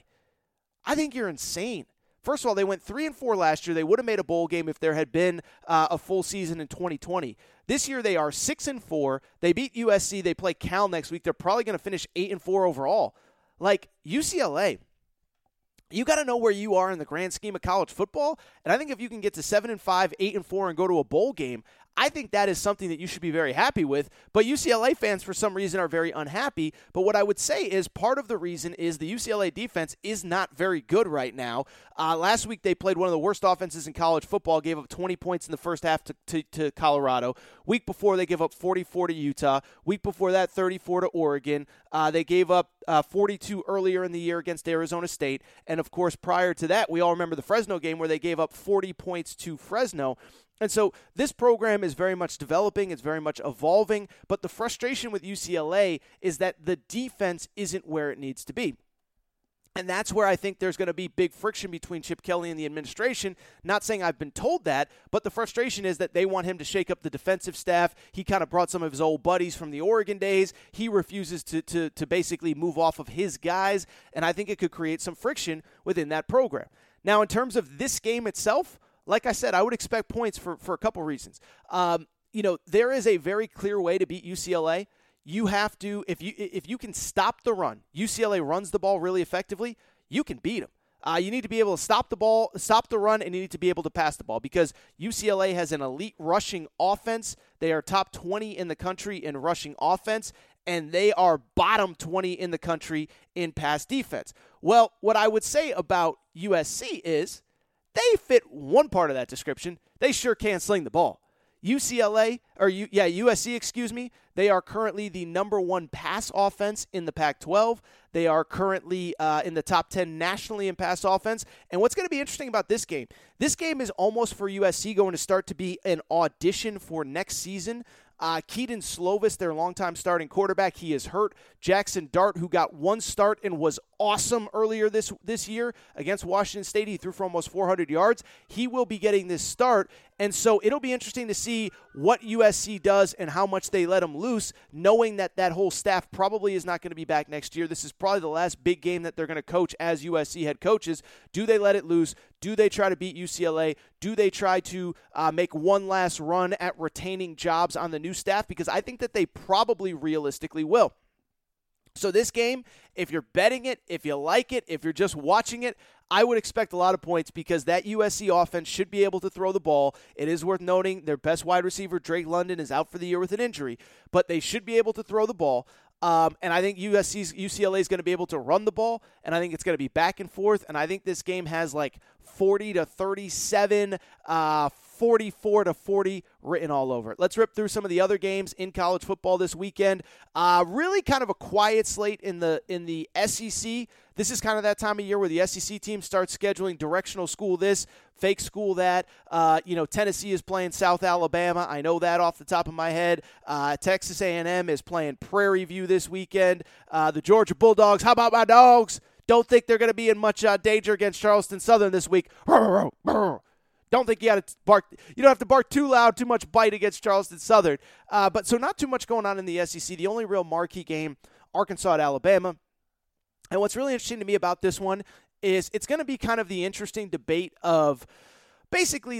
I think you're insane. First of all, they went 3-4 last year. They would have made a bowl game if there had been a full season in 2020. This year they are 6-4. They beat USC. They play Cal next week. They're probably going to finish 8-4 overall. Like, UCLA, you got to know where you are in the grand scheme of college football. And I think if you can get to 7-5, 8-4, and go to a bowl game, I think that is something that you should be very happy with. But UCLA fans, for some reason, are very unhappy. But what I would say is part of the reason is the UCLA defense is not very good right now. Last week, they played one of the worst offenses in college football, gave up 20 points in the first half to Colorado. Week before, they gave up 44 to Utah. Week before that, 34 to Oregon. They gave up 42 earlier in the year against Arizona State. And, of course, prior to that, we all remember the Fresno game where they gave up 40 points to Fresno. And so this program is very much developing. It's very much evolving. But the frustration with UCLA is that the defense isn't where it needs to be. And that's where I think there's going to be big friction between Chip Kelly and the administration. Not saying I've been told that, but the frustration is that they want him to shake up the defensive staff. He kind of brought some of his old buddies from the Oregon days. He refuses to basically move off of his guys, and I think it could create some friction within that program. Now, in terms of this game itself, like I said, I would expect points for a couple reasons. There is a very clear way to beat UCLA. You have to, if you can stop the run, UCLA runs the ball really effectively, you can beat them. You need to be able to stop the run, and you need to be able to pass the ball because UCLA has an elite rushing offense. They are top 20 in the country in rushing offense, and they are bottom 20 in the country in pass defense. Well, what I would say about USC is they fit one part of that description. They sure can sling the ball. USC, they are currently the number one pass offense in the Pac-12. They are currently in the top 10 nationally in pass offense. And what's going to be interesting about this game is almost for USC going to start to be an audition for next season. Keaton Slovis, their longtime starting quarterback, he is hurt. Jackson Dart, who got one start and was awesome earlier this year against Washington State, he threw for almost 400 yards. He will be getting this start, and so it'll be interesting to see what USC does and how much they let him loose, knowing that whole staff probably is not going to be back next year. This is probably the last big game that they're going to coach as USC head coaches. Do they let it loose? Do they try to beat UCLA? Do they try to make one last run at retaining jobs on the new staff? Because I think that they probably realistically will. So this game, if you're betting it, if you like it, if you're just watching it, I would expect a lot of points because that USC offense should be able to throw the ball. It is worth noting their best wide receiver, Drake London, is out for the year with an injury, but they should be able to throw the ball. And I think UCLA is going to be able to run the ball, and I think it's going to be back and forth, and I think this game has like 40-37, 44-40 written all over it. Let's rip through some of the other games in college football this weekend. Really kind of a quiet slate in the SEC. This is kind of that time of year where the SEC team starts scheduling directional school this, fake school that. Tennessee is playing South Alabama. I know that off the top of my head. Texas A&M is playing Prairie View this weekend. The Georgia Bulldogs, how about my dogs? Don't think they're going to be in much danger against Charleston Southern this week. Don't think you got to bark. You don't have to bark too loud, too much bite against Charleston Southern. But so not too much going on in the SEC. The only real marquee game, Arkansas at Alabama. And what's really interesting to me about this one is it's going to be kind of the interesting debate of basically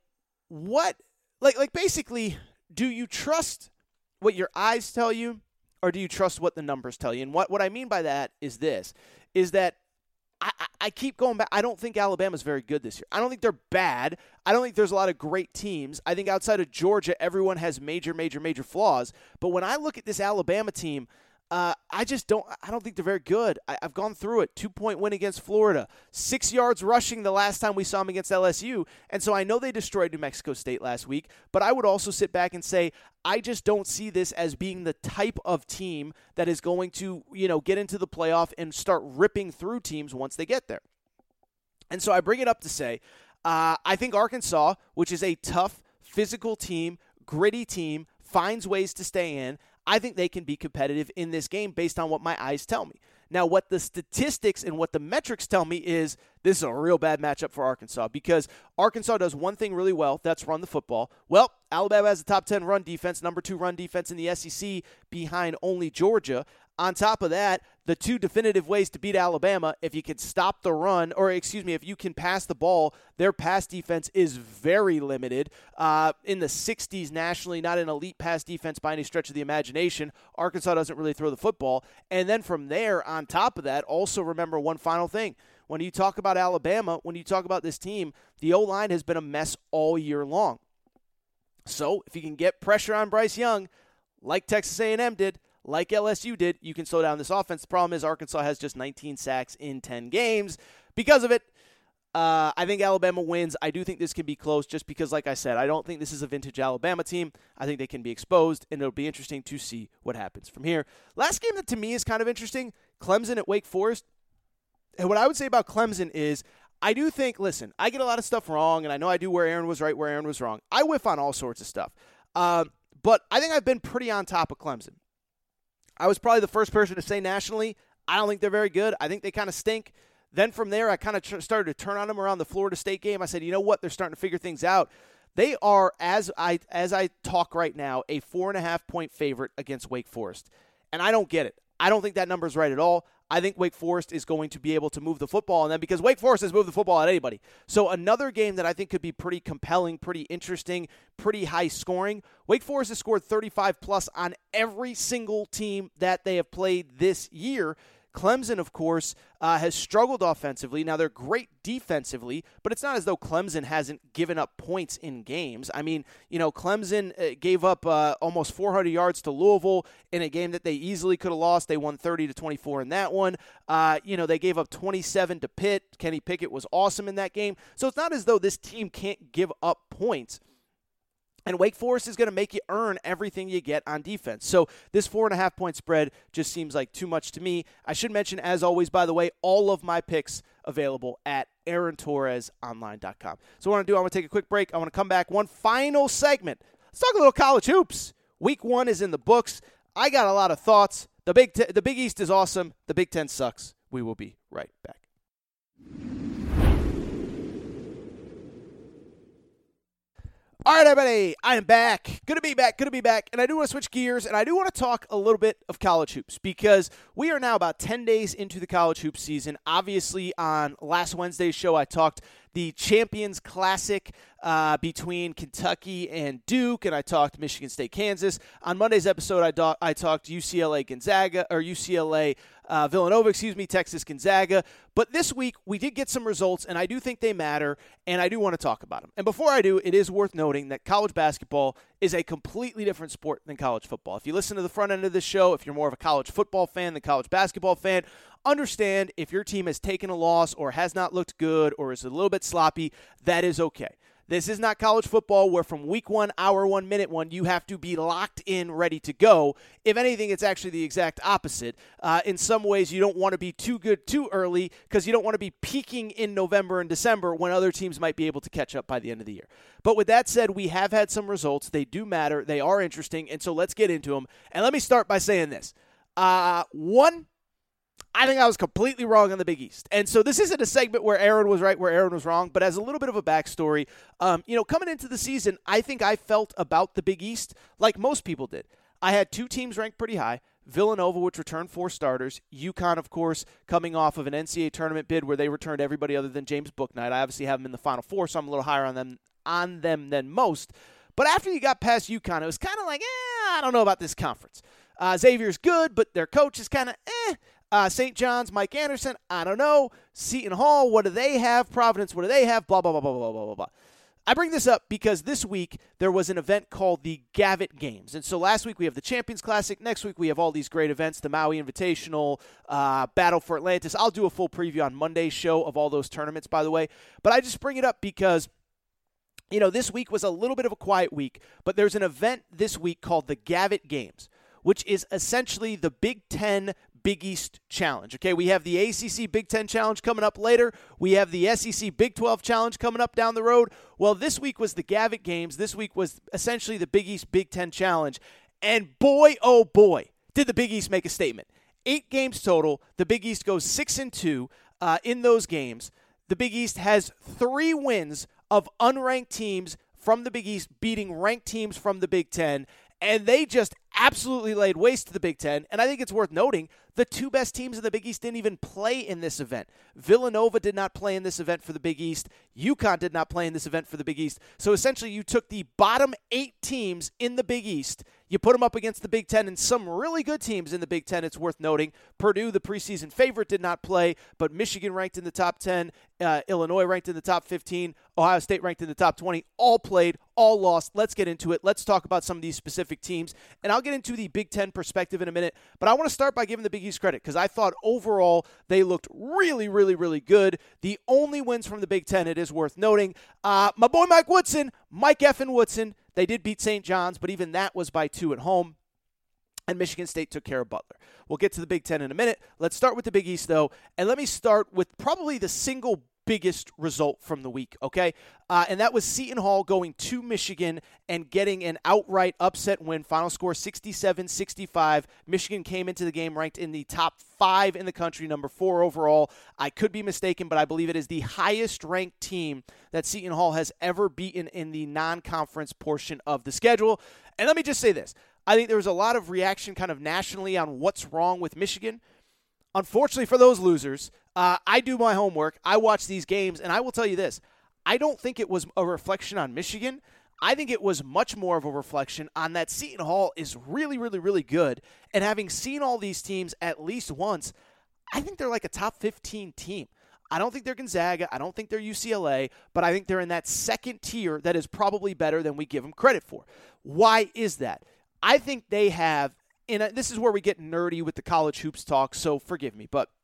basically, do you trust what your eyes tell you or do you trust what the numbers tell you? And what I mean by that is this, is that I keep going back. I don't think Alabama's very good this year. I don't think they're bad. I don't think there's a lot of great teams. I think outside of Georgia, everyone has major, major, major flaws. But when I look at this Alabama team, I don't think they're very good. I've gone through it. 2-point win against Florida. 6 yards rushing the last time we saw them against LSU. And so I know they destroyed New Mexico State last week, but I would also sit back and say, I just don't see this as being the type of team that is going to, get into the playoff and start ripping through teams once they get there. And so I bring it up to say, I think Arkansas, which is a tough, physical team, gritty team, finds ways to stay in. I think they can be competitive in this game based on what my eyes tell me. Now, what the statistics and what the metrics tell me is this is a real bad matchup for Arkansas because Arkansas does one thing really well, that's run the football. Well, Alabama has a top 10 run defense, number 2 run defense in the SEC behind only Georgia. On top of that, the two definitive ways to beat Alabama, if you can stop the run, if you can pass the ball, their pass defense is very limited. In the 60s nationally, not an elite pass defense by any stretch of the imagination. Arkansas doesn't really throw the football. And then from there, on top of that, also remember one final thing. When you talk about Alabama, when you talk about this team, the O-line has been a mess all year long. So if you can get pressure on Bryce Young, like Texas A&M did, like LSU did, you can slow down this offense. The problem is Arkansas has just 19 sacks in 10 games. Because of it, I think Alabama wins. I do think this can be close just because, like I said, I don't think this is a vintage Alabama team. I think they can be exposed, and it'll be interesting to see what happens from here. Last game that to me is kind of interesting, Clemson at Wake Forest. And what I would say about Clemson is I do think, listen, I get a lot of stuff wrong, and I know I do where Aaron was right, where Aaron was wrong. I whiff on all sorts of stuff. But I think I've been pretty on top of Clemson. I was probably the first person to say nationally, I don't think they're very good. I think they kind of stink. Then from there, I kind of started to turn on them around the Florida State game. I said, you know what? They're starting to figure things out. They are, as I talk right now, a 4.5-point favorite against Wake Forest. And I don't get it. I don't think that number is right at all. I think Wake Forest is going to be able to move the football on them because Wake Forest has moved the football at anybody. So another game that I think could be pretty compelling, pretty interesting, pretty high scoring. Wake Forest has scored 35-plus on every single team that they have played this year. Clemson, of course, has struggled offensively. Now, they're great defensively, but it's not as though Clemson hasn't given up points in games. I mean, Clemson gave up almost 400 yards to Louisville in a game that they easily could have lost. They won 30-24 in that one. They gave up 27 to Pitt. Kenny Pickett was awesome in that game. So it's not as though this team can't give up points. And Wake Forest is going to make you earn everything you get on defense. So this 4.5-point spread just seems like too much to me. I should mention, as always, by the way, all of my picks available at AaronTorresOnline.com. So what I want to do, I want to take a quick break. I want to come back. One final segment. Let's talk a little college hoops. Week 1 is in the books. I got a lot of thoughts. The Big East is awesome. The Big Ten sucks. We will be right back. All right, everybody, I am back. Good to be back. And I do want to switch gears, and I do want to talk a little bit of college hoops because we are now about 10 days into the college hoops season. Obviously, on last Wednesday's show, I talked the Champions Classic between Kentucky and Duke, and I talked Michigan State, Kansas. On Monday's episode, I talked UCLA, Villanova, Texas, Gonzaga. But this week, we did get some results, and I do think they matter, and I do want to talk about them. And before I do, it is worth noting that college basketball is a completely different sport than college football. If you listen to the front end of this show, if you're more of a college football fan than college basketball fan, understand if your team has taken a loss or has not looked good or is a little bit sloppy, that is okay. This is not college football where from week 1, hour 1, minute 1, you have to be locked in, ready to go. If anything, it's actually the exact opposite. In some ways, you don't want to be too good too early because you don't want to be peaking in November and December when other teams might be able to catch up by the end of the year. But with that said, we have had some results. They do matter. They are interesting, and so let's get into them. And let me start by saying this. One, I think I was completely wrong on the Big East. And so this isn't a segment where Aaron was right, where Aaron was wrong, but as a little bit of a backstory, coming into the season, I think I felt about the Big East like most people did. I had 2 teams ranked pretty high. Villanova, which returned 4 starters. UConn, of course, coming off of an NCAA tournament bid where they returned everybody other than James Bouknight. I obviously have them in the Final Four, so I'm a little higher on them than most. But after you got past UConn, it was kind of like, I don't know about this conference. Xavier's good, but their coach is kind of St. John's, Mike Anderson, I don't know. Seton Hall, what do they have? Providence, what do they have? Blah, blah, blah, blah, blah, blah, blah. I bring this up because this week there was an event called the Gavitt Games. And so last week we have the Champions Classic. Next week we have all these great events, the Maui Invitational, Battle for Atlantis. I'll do a full preview on Monday's show of all those tournaments, by the way. But I just bring it up because, you know, this week was a little bit of a quiet week, but there's an event this week called the Gavitt Games, which is essentially the Big Ten Big East Challenge. Okay, we have the ACC Big Ten Challenge coming up later. We have the SEC Big 12 Challenge coming up down the road. Well, this week was the Gavitt Games. This week was essentially the Big East Big Ten Challenge. And boy, oh boy, did the Big East make a statement. 8 games total. The Big East goes 6-2 in those games. The Big East has 3 wins of unranked teams from the Big East beating ranked teams from the Big Ten. And they just absolutely laid waste to the Big Ten. And I think it's worth noting, the 2 best teams in the Big East didn't even play in this event. Villanova did not play in this event for the Big East. UConn did not play in this event for the Big East. So essentially you took the bottom 8 teams in the Big East, you put them up against the Big Ten, and some really good teams in the Big Ten, it's worth noting. Purdue, the preseason favorite, did not play, but Michigan ranked in the top 10, Illinois ranked in the top 15, Ohio State ranked in the top 20, all played, all lost. Let's get into it. Let's talk about some of these specific teams, and I'll get into the Big Ten perspective in a minute, but I want to start by giving the Big East credit because I thought overall they looked really, really, really good. The only wins from the Big Ten, it is worth noting, my boy Mike effing Woodson, they did beat St. John's, but even that was by 2 at home. And Michigan State took care of Butler. We'll get to the Big Ten in a minute. Let's start with the Big East, though. And let me start with probably the single biggest result from the week, okay? And that was Seton Hall going to Michigan and getting an outright upset win. Final score 67-65. Michigan came into the game ranked in the top 5 in the country, number 4 overall. I could be mistaken, but I believe it is the highest ranked team that Seton Hall has ever beaten in the non-conference portion of the schedule. And let me just say this. I think there was a lot of reaction kind of nationally on what's wrong with Michigan. Unfortunately for those losers, I do my homework. I watch these games, and I will tell you this. I don't think it was a reflection on Michigan. I think it was much more of a reflection on that Seton Hall is really, really, really good. And having seen all these teams at least once, I think they're like a top 15 team. I don't think they're Gonzaga. I don't think they're UCLA, but I think they're in that second tier that is probably better than we give them credit for. Why is that? I think they have, and this is where we get nerdy with the college hoops talk, so forgive me, but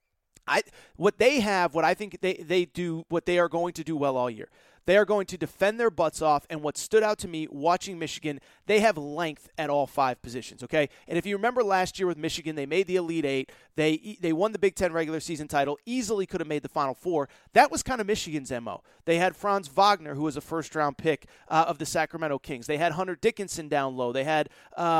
what they have, what I think they do, what they are going to do well all year. They are going to defend their butts off, and what stood out to me watching Michigan, they have length at all 5 positions, okay? And if you remember last year with Michigan, they made the Elite 8. They won the Big Ten regular season title, easily could have made the Final Four. That was kind of Michigan's MO. They had Franz Wagner, who was a first-round pick of the Sacramento Kings. They had Hunter Dickinson down low. They had,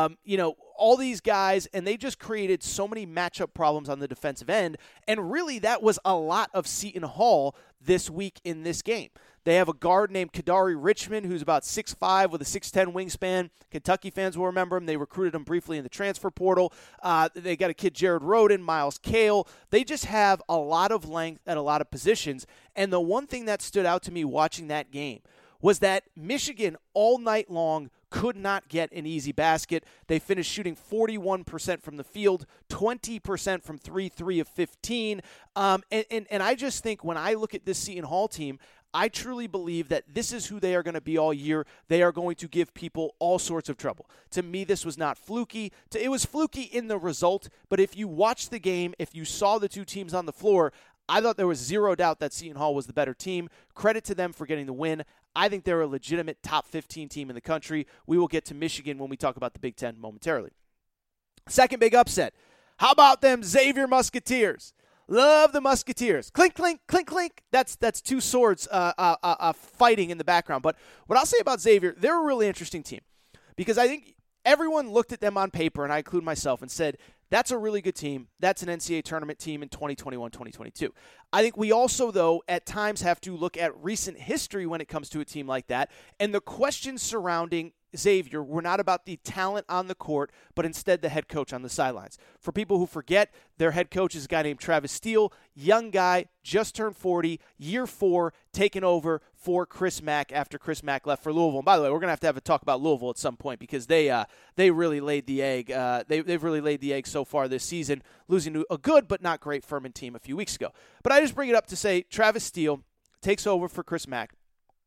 all these guys, and they just created so many matchup problems on the defensive end, and really that was a lot of Seton Hall this week in this game. They have a guard named Kadari Richmond, who's about 6'5", with a 6'10" wingspan. Kentucky fans will remember him. They recruited him briefly in the transfer portal. They got a kid, Jared Roden, Miles Cale. They just have a lot of length at a lot of positions, and the one thing that stood out to me watching that game was that Michigan all night long could not get an easy basket. They finished shooting 41% from the field, 20% from 3 of 15. And I just think when I look at this Seton Hall team, I truly believe that this is who they are going to be all year. They are going to give people all sorts of trouble. To me, this was not fluky. It was fluky in the result, but if you watched the game, if you saw the 2 teams on the floor, I thought there was zero doubt that Seton Hall was the better team. Credit to them for getting the win. I think they're a legitimate top 15 team in the country. We will get to Michigan when we talk about the Big Ten momentarily. Second big upset. How about them Xavier Musketeers? Love the Musketeers. Clink, clink, clink, clink. That's 2 swords fighting in the background. But what I'll say about Xavier, they're a really interesting team because I think everyone looked at them on paper, and I include myself, and said, that's a really good team. That's an NCAA tournament team in 2021-2022. I think we also, though, at times have to look at recent history when it comes to a team like that. And the questions surrounding Xavier were not about the talent on the court, but instead the head coach on the sidelines. For people who forget, their head coach is a guy named Travis Steele, young guy, just turned 40, year 4, taking over for Chris Mack after Chris Mack left for Louisville. And by the way, we're going to have a talk about Louisville at some point because they really laid the egg. They've really laid the egg so far this season, losing to a good but not great Furman team a few weeks ago. But I just bring it up to say Travis Steele takes over for Chris Mack.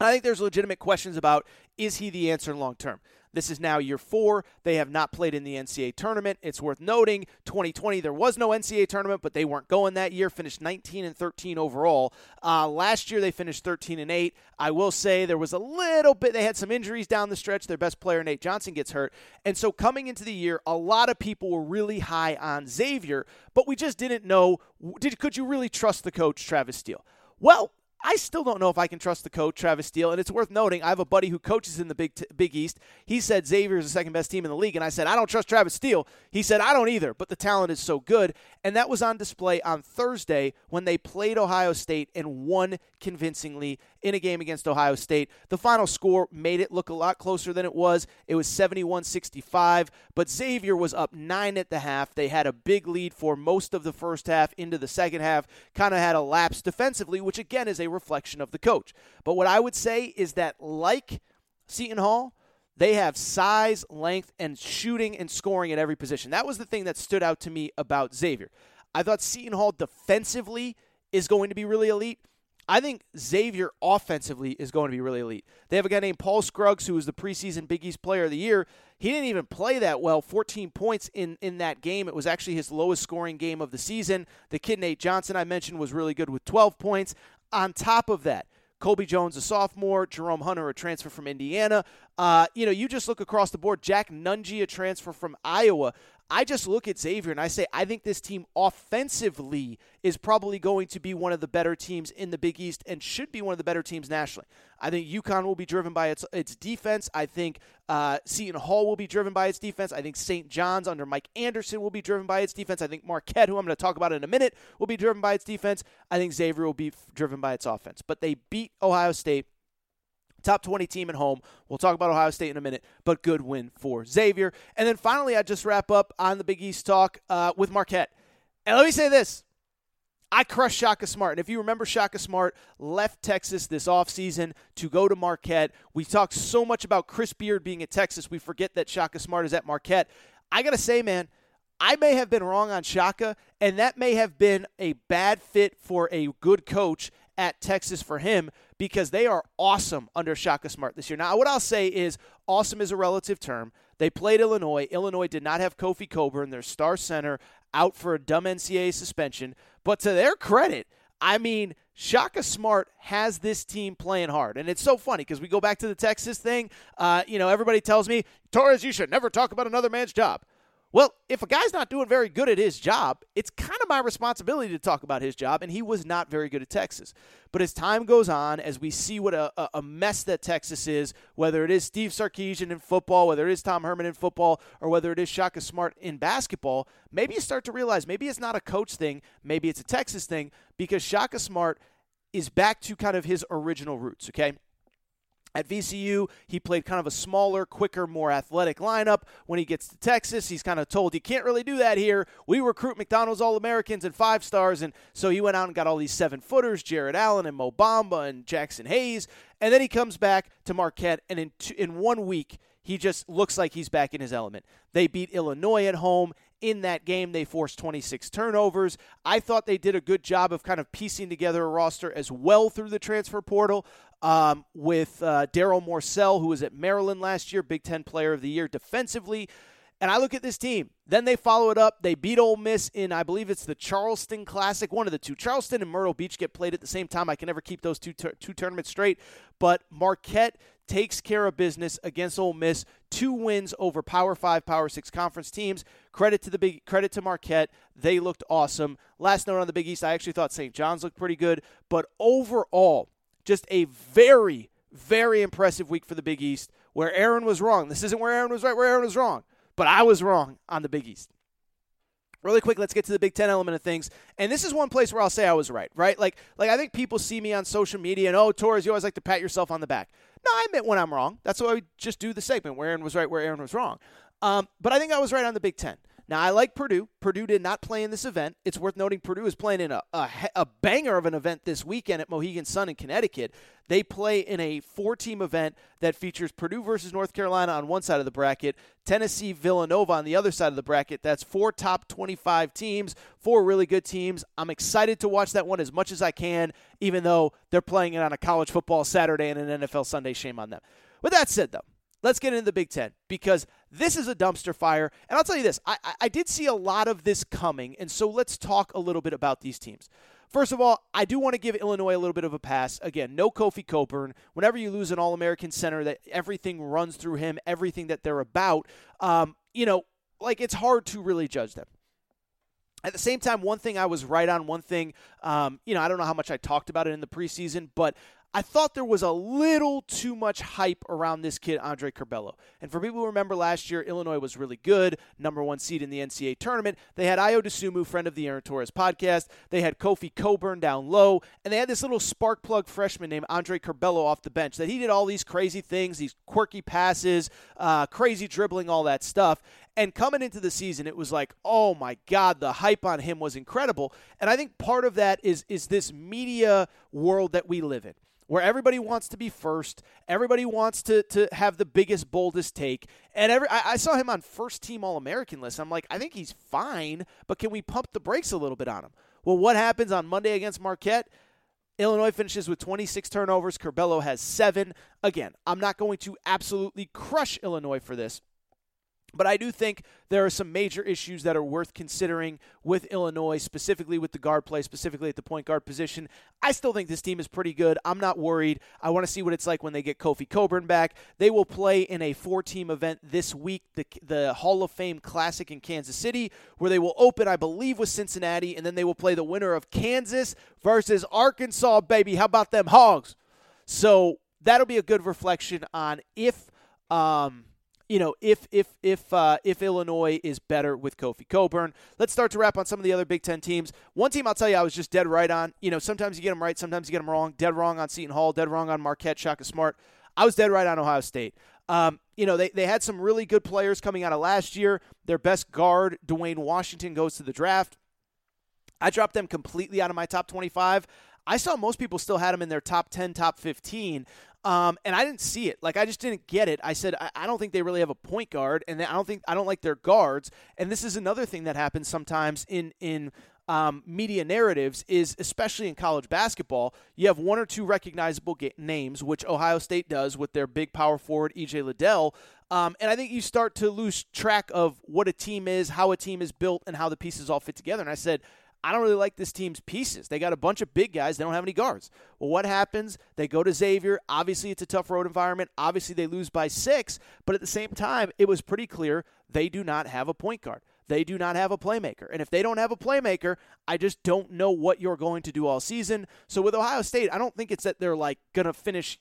I think there's legitimate questions about, is he the answer long term? This is now year 4. They have not played in the NCAA tournament. It's worth noting, 2020, there was no NCAA tournament, but they weren't going that year, finished 19-13 overall. Last year, they finished 13-8. I will say there was a little bit, they had some injuries down the stretch. Their best player, Nate Johnson, gets hurt. And so coming into the year, a lot of people were really high on Xavier, but we just didn't know, could you really trust the coach, Travis Steele? Well, I still don't know if I can trust the coach, Travis Steele, and it's worth noting, I have a buddy who coaches in the Big East. He said Xavier is the second-best team in the league, and I said, I don't trust Travis Steele. He said, I don't either, but the talent is so good, and that was on display on Thursday when they played Ohio State and won convincingly in a game against Ohio State. The final score made it look a lot closer than it was. It was 71-65, but Xavier was up 9 at the half. They had a big lead for most of the first half into the second half, kind of had a lapse defensively, which again is a reflection of the coach. But what I would say is that, like Seton Hall, they have size, length, and shooting and scoring at every position. That was the thing that stood out to me about Xavier. I thought Seton Hall defensively is going to be really elite. I think Xavier offensively is going to be really elite. They have a guy named Paul Scruggs, who was the preseason Big East Player of the Year. He didn't even play that well, 14 points in that game. It was actually his lowest scoring game of the season. The kid Nate Johnson I mentioned was really good with 12 points. On top of that, Colby Jones, a sophomore, Jerome Hunter, a transfer from Indiana. You just look across the board. Jack Nunge, a transfer from Iowa. I just look at Xavier and I say, I think this team offensively is probably going to be one of the better teams in the Big East and should be one of the better teams nationally. I think UConn will be driven by its defense. I think Seton Hall will be driven by its defense. I think St. John's under Mike Anderson will be driven by its defense. I think Marquette, who I'm going to talk about in a minute, will be driven by its defense. I think Xavier will be driven by its offense. But they beat Ohio State. Top 20 team at home. We'll talk about Ohio State in a minute, but good win for Xavier. And then finally, I just wrap up on the Big East talk with Marquette. And let me say this. I crushed Shaka Smart. And if you remember, Shaka Smart left Texas this offseason to go to Marquette. We talked so much about Chris Beard being at Texas, we forget that Shaka Smart is at Marquette. I got to say, man, I may have been wrong on Shaka, and that may have been a bad fit for a good coach at Texas for him, because they are awesome under Shaka Smart this year. Now, what I'll say is awesome is a relative term. They played Illinois. Illinois did not have Kofi Coburn, their star center, out for a dumb NCAA suspension. But to their credit, I mean, Shaka Smart has this team playing hard. And it's so funny because we go back to the Texas thing. Everybody tells me, Torres, you should never talk about another man's job. Well, if a guy's not doing very good at his job, it's kind of my responsibility to talk about his job, and he was not very good at Texas. But as time goes on, as we see what a mess that Texas is, whether it is Steve Sarkisian in football, whether it is Tom Herman in football, or whether it is Shaka Smart in basketball, maybe you start to realize maybe it's not a coach thing, maybe it's a Texas thing, because Shaka Smart is back to kind of his original roots, okay? At VCU, he played kind of a smaller, quicker, more athletic lineup. When he gets to Texas, he's kind of told, you can't really do that here. We recruit McDonald's All-Americans and 5-stars, and so he went out and got all these 7-footers, Jared Allen and Mo Bamba and Jackson Hayes, and then he comes back to Marquette, and in 1 week, he just looks like he's back in his element. They beat Illinois at home. In that game, they forced 26 turnovers. I thought they did a good job of kind of piecing together a roster as well through the transfer portal with Daryl Morcell, who was at Maryland last year, Big Ten Player of the Year defensively. And I look at this team. Then they follow it up. They beat Ole Miss in, I believe it's the Charleston Classic, one of the two. Charleston and Myrtle Beach get played at the same time. I can never keep those two tournaments straight. But Marquette takes care of business against Ole Miss. 2 wins over Power 5, Power 6 conference teams. Credit to Marquette. They looked awesome. Last note on the Big East, I actually thought St. John's looked pretty good. But overall, just a very, very impressive week for the Big East, where Aaron was wrong. This isn't where Aaron was right, where Aaron was wrong. But I was wrong on the Big East. Really quick, let's get to the Big Ten element of things. And this is one place where I'll say I was right? Like I think people see me on social media and, oh, Torres, you always like to pat yourself on the back. No, I admit when I'm wrong. That's why we just do the segment, where Aaron was right, where Aaron was wrong. But I think I was right on the Big Ten. Now, I like Purdue. Purdue did not play in this event. It's worth noting Purdue is playing in a banger of an event this weekend at Mohegan Sun in Connecticut. They play in a 4-team event that features Purdue versus North Carolina on one side of the bracket, Tennessee Villanova on the other side of the bracket. That's 4 top 25 teams, 4 really good teams. I'm excited to watch that one as much as I can, even though they're playing it on a college football Saturday and an NFL Sunday. Shame on them. With that said, though, let's get into the Big Ten, because this is a dumpster fire. And I'll tell you this, I did see a lot of this coming, and so let's talk a little bit about these teams. First of all, I do want to give Illinois a little bit of a pass. Again, no Kofi Cockburn. Whenever you lose an All-American center, that everything runs through him, everything that they're about, it's hard to really judge them. At the same time, one thing I was right on, one thing, I don't know how much I talked about it in the preseason, but I thought there was a little too much hype around this kid, Andre Curbelo. And for people who remember last year, Illinois was really good, number 1 seed in the NCAA tournament. They had Ayo Dosunmu, friend of the Aaron Torres podcast. They had Kofi Cockburn down low. And they had this little spark plug freshman named Andre Curbelo off the bench that he did all these crazy things, these quirky passes, crazy dribbling, all that stuff. And coming into the season, it was like, oh my God, the hype on him was incredible. And I think part of that is this media world that we live in, where everybody wants to be first, everybody wants to have the biggest, boldest take. And I saw him on first-team All-American list. I'm like, I think he's fine, but can we pump the brakes a little bit on him? Well, what happens on Monday against Marquette? Illinois finishes with 26 turnovers. Curbelo has 7. Again, I'm not going to absolutely crush Illinois for this, but I do think there are some major issues that are worth considering with Illinois, specifically with the guard play, specifically at the point guard position. I still think this team is pretty good. I'm not worried. I want to see what it's like when they get Kofi Cockburn back. They will play in a 4-team event this week, the Hall of Fame Classic in Kansas City, where they will open, I believe, with Cincinnati, and then they will play the winner of Kansas versus Arkansas, baby. How about them Hogs? So that'll be a good reflection on if Illinois is better with Kofi Cockburn. Let's start to wrap on some of the other Big Ten teams. One team I'll tell you I was just dead right on. Sometimes you get them right, sometimes you get them wrong. Dead wrong on Seton Hall, dead wrong on Marquette, Shaka Smart. I was dead right on Ohio State. They had some really good players coming out of last year. Their best guard, Dwayne Washington, goes to the draft. I dropped them completely out of my top 25. I saw most people still had them in their top 10, top 15. And I didn't see it. I just didn't get it. I said, I don't think they really have a point guard, and I don't like their guards. And this is another thing that happens sometimes in media narratives is, especially in college basketball, you have 1 or 2 recognizable names, which Ohio State does with their big power forward, E.J. Liddell. And I think you start to lose track of what a team is, how a team is built, and how the pieces all fit together. And I said, I don't really like this team's pieces. They got a bunch of big guys. They don't have any guards. Well, what happens? They go to Xavier. Obviously, it's a tough road environment. Obviously, they lose by 6. But at the same time, it was pretty clear they do not have a point guard. They do not have a playmaker. And if they don't have a playmaker, I just don't know what you're going to do all season. So with Ohio State, I don't think it's that they're going to finish,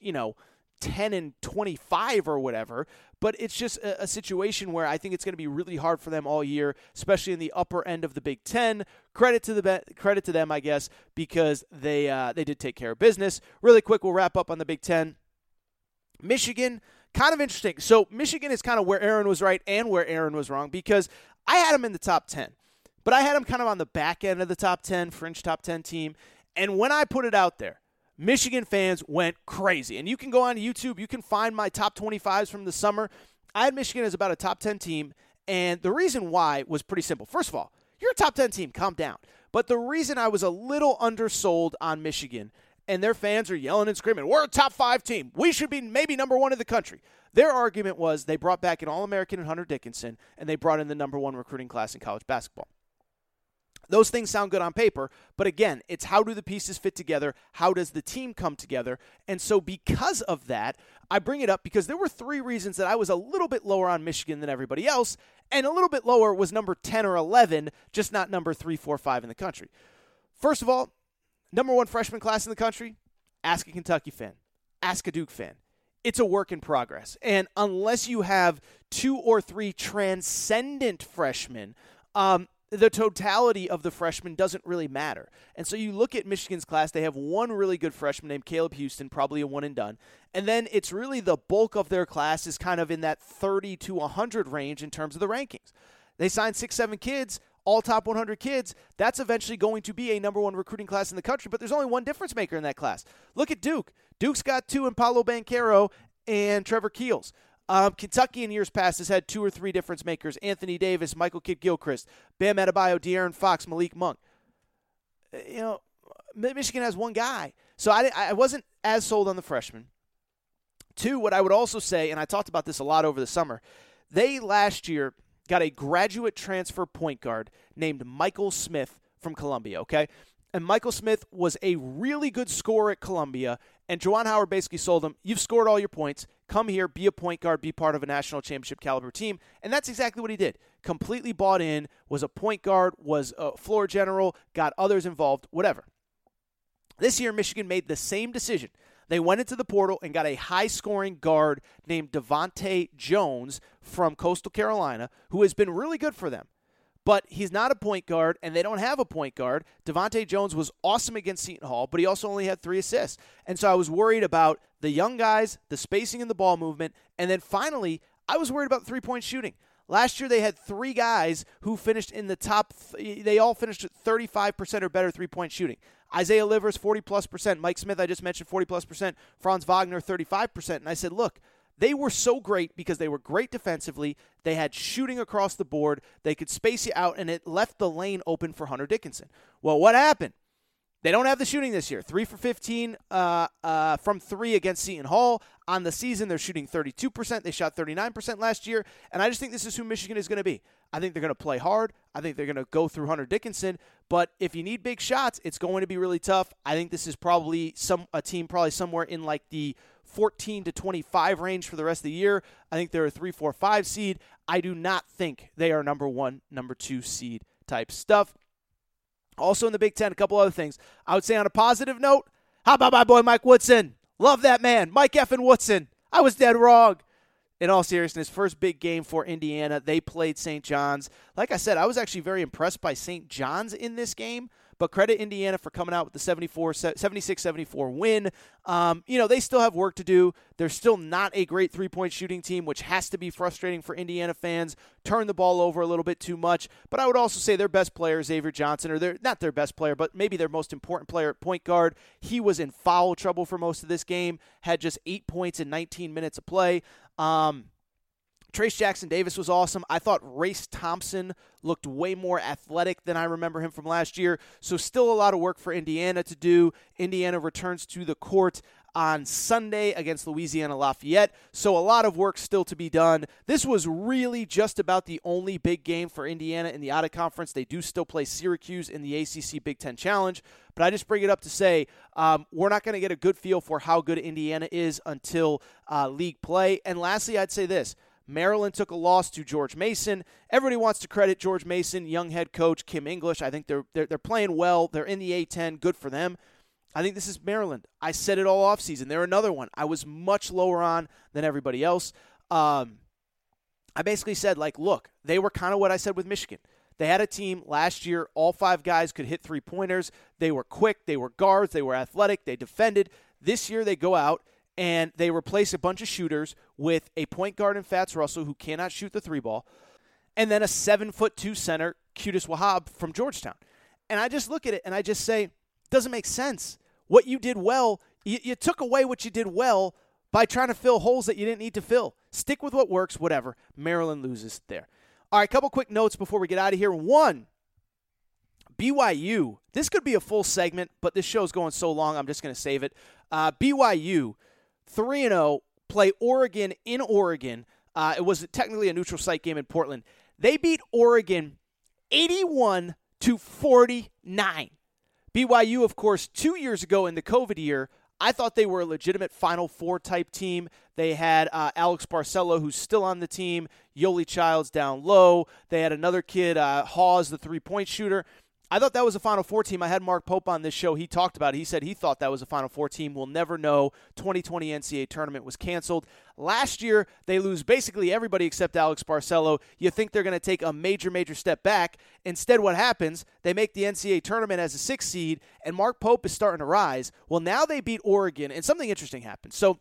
10-25 or whatever, but it's just a situation where I think it's going to be really hard for them all year, especially in the upper end of the Big Ten. Credit to them, I guess, because they did take care of business. Really quick, we'll wrap up on the Big Ten. Michigan, kind of interesting. So Michigan is kind of where Aaron was right and where Aaron was wrong, because I had them in the top 10, but I had them kind of on the back end of the top 10, fringe top 10 team. And when I put it out there, Michigan fans went crazy. And you can go on YouTube. You can find my top 25s from the summer. I had Michigan as about a top 10 team. And the reason why was pretty simple. First of all, you're a top 10 team. Calm down. But the reason I was a little undersold on Michigan, and their fans are yelling and screaming, we're a top 5 team. We should be maybe number 1 in the country. Their argument was they brought back an All-American in Hunter Dickinson, and they brought in the number 1 recruiting class in college basketball. Those things sound good on paper, but again, it's how do the pieces fit together? How does the team come together? And so because of that, I bring it up because there were 3 reasons that I was a little bit lower on Michigan than everybody else, and a little bit lower was number 10 or 11, just not number 3, 4, 5 in the country. First of all, number 1 freshman class in the country, ask a Kentucky fan, ask a Duke fan. It's a work in progress. And unless you have 2 or 3 transcendent freshmen, the totality of the freshmen doesn't really matter. And so you look at Michigan's class, they have 1 really good freshman named Caleb Houston, probably a one and done. And then it's really the bulk of their class is kind of in that 30 to 100 range in terms of the rankings. They signed 6-7 kids, all top 100 kids. That's eventually going to be a number one recruiting class in the country, but there's only one difference maker in that class. Look at Duke. Duke's got 2 in Paolo Banchero and Trevor Keels. Kentucky in years past has had 2 or 3 difference makers: Anthony Davis, Michael Kidd-Gilchrist, Bam Adebayo, De'Aaron Fox, Malik Monk. Michigan has one guy. So I wasn't as sold on the freshman. 2, what I would also say, and I talked about this a lot over the summer, they last year got a graduate transfer point guard named Michael Smith from Columbia, okay? And Michael Smith was a really good scorer at Columbia, and Juwan Howard basically sold him, you've scored all your points, come here, be a point guard, be part of a national championship caliber team. And that's exactly what he did. Completely bought in, was a point guard, was a floor general, got others involved, whatever. This year, Michigan made the same decision. They went into the portal and got a high-scoring guard named Devontae Jones from Coastal Carolina, who has been really good for them. But he's not a point guard, and they don't have a point guard. Devontae Jones was awesome against Seton Hall, but he also only had 3 assists. And so I was worried about the young guys, the spacing in the ball movement, and then finally, I was worried about three-point shooting. Last year, they had 3 guys who finished in the top. They all finished at 35% or better three-point shooting. Isaiah Livers, 40+%. Mike Smith, I just mentioned, 40+%. Franz Wagner, 35%. And I said, look, they were so great because they were great defensively. They had shooting across the board. They could space you out, and it left the lane open for Hunter Dickinson. Well, what happened? They don't have the shooting this year. 3 for 15 from 3 against Seton Hall. On the season, they're shooting 32%. They shot 39% last year. And I just think this is who Michigan is going to be. I think they're going to play hard. I think they're going to go through Hunter Dickinson. But if you need big shots, it's going to be really tough. I think this is probably a team probably somewhere in like the 14 to 25 range for the rest of the year. I think they're a 3, 4, 5 seed. I do not think they are number 1, number 2 seed type stuff. Also in the Big Ten, a couple other things. I would say on a positive note, how about my boy Mike Woodson? Love that man. Mike effing Woodson. I was dead wrong. In all seriousness, first big game for Indiana. They played St. John's. Like I said, I was actually very impressed by St. John's in this game, but credit Indiana for coming out with the 76-74 win. They still have work to do. They're still not a great three-point shooting team, which has to be frustrating for Indiana fans. Turn the ball over a little bit too much. But I would also say their best player, Xavier Johnson, or they're not their best player, but maybe their most important player at point guard. He was in foul trouble for most of this game, had just 8 points in 19 minutes of play. Trace Jackson Davis was awesome. I thought Race Thompson looked way more athletic than I remember him from last year. So still a lot of work for Indiana to do. Indiana returns to the court on Sunday against Louisiana Lafayette. So a lot of work still to be done. This was really just about the only big game for Indiana in the out-of-conference. They do still play Syracuse in the ACC Big Ten Challenge. But I just bring it up to say we're not going to get a good feel for how good Indiana is until league play. And lastly, I'd say this. Maryland took a loss to George Mason. Everybody wants to credit George Mason, young head coach Kim English. I think they're playing well. They're in the A-10. Good for them. I think this is Maryland. I said it all offseason. They're another one. I was much lower on than everybody else. I basically said, look, they were kind of what I said with Michigan. They had a team last year. All 5 guys could hit three-pointers. They were quick. They were guards. They were athletic. They defended. This year they go out and they replace a bunch of shooters with a point guard in Fats Russell who cannot shoot the 3-ball, and then a 7'2" center, Qudus Wahab from Georgetown. And I just look at it and I just say, doesn't make sense. What you did well, you took away what you did well by trying to fill holes that you didn't need to fill. Stick with what works, whatever. Maryland loses there. All right, a couple quick notes before we get out of here. One, BYU. This could be a full segment, but this show's going so long, I'm just going to save it. BYU, 3-0, play Oregon in Oregon. It was technically a neutral site game in Portland. They beat Oregon 81-49. BYU, of course, 2 years ago in the COVID year, I thought they were a legitimate Final Four type team. They had Alex Barcelo, who's still on the team, Yoli Childs down low. They had another kid, Hawes, the three-point shooter. I thought that was a Final Four team. I had Mark Pope on this show. He talked about it. He said he thought that was a Final Four team. We'll never know. 2020 NCAA tournament was canceled. Last year, they lose basically everybody except Alex Barcelo. You think they're going to take a major, major step back. Instead, what happens, they make the NCAA tournament as a 6th seed, and Mark Pope is starting to rise. Well, now they beat Oregon, and something interesting happened. So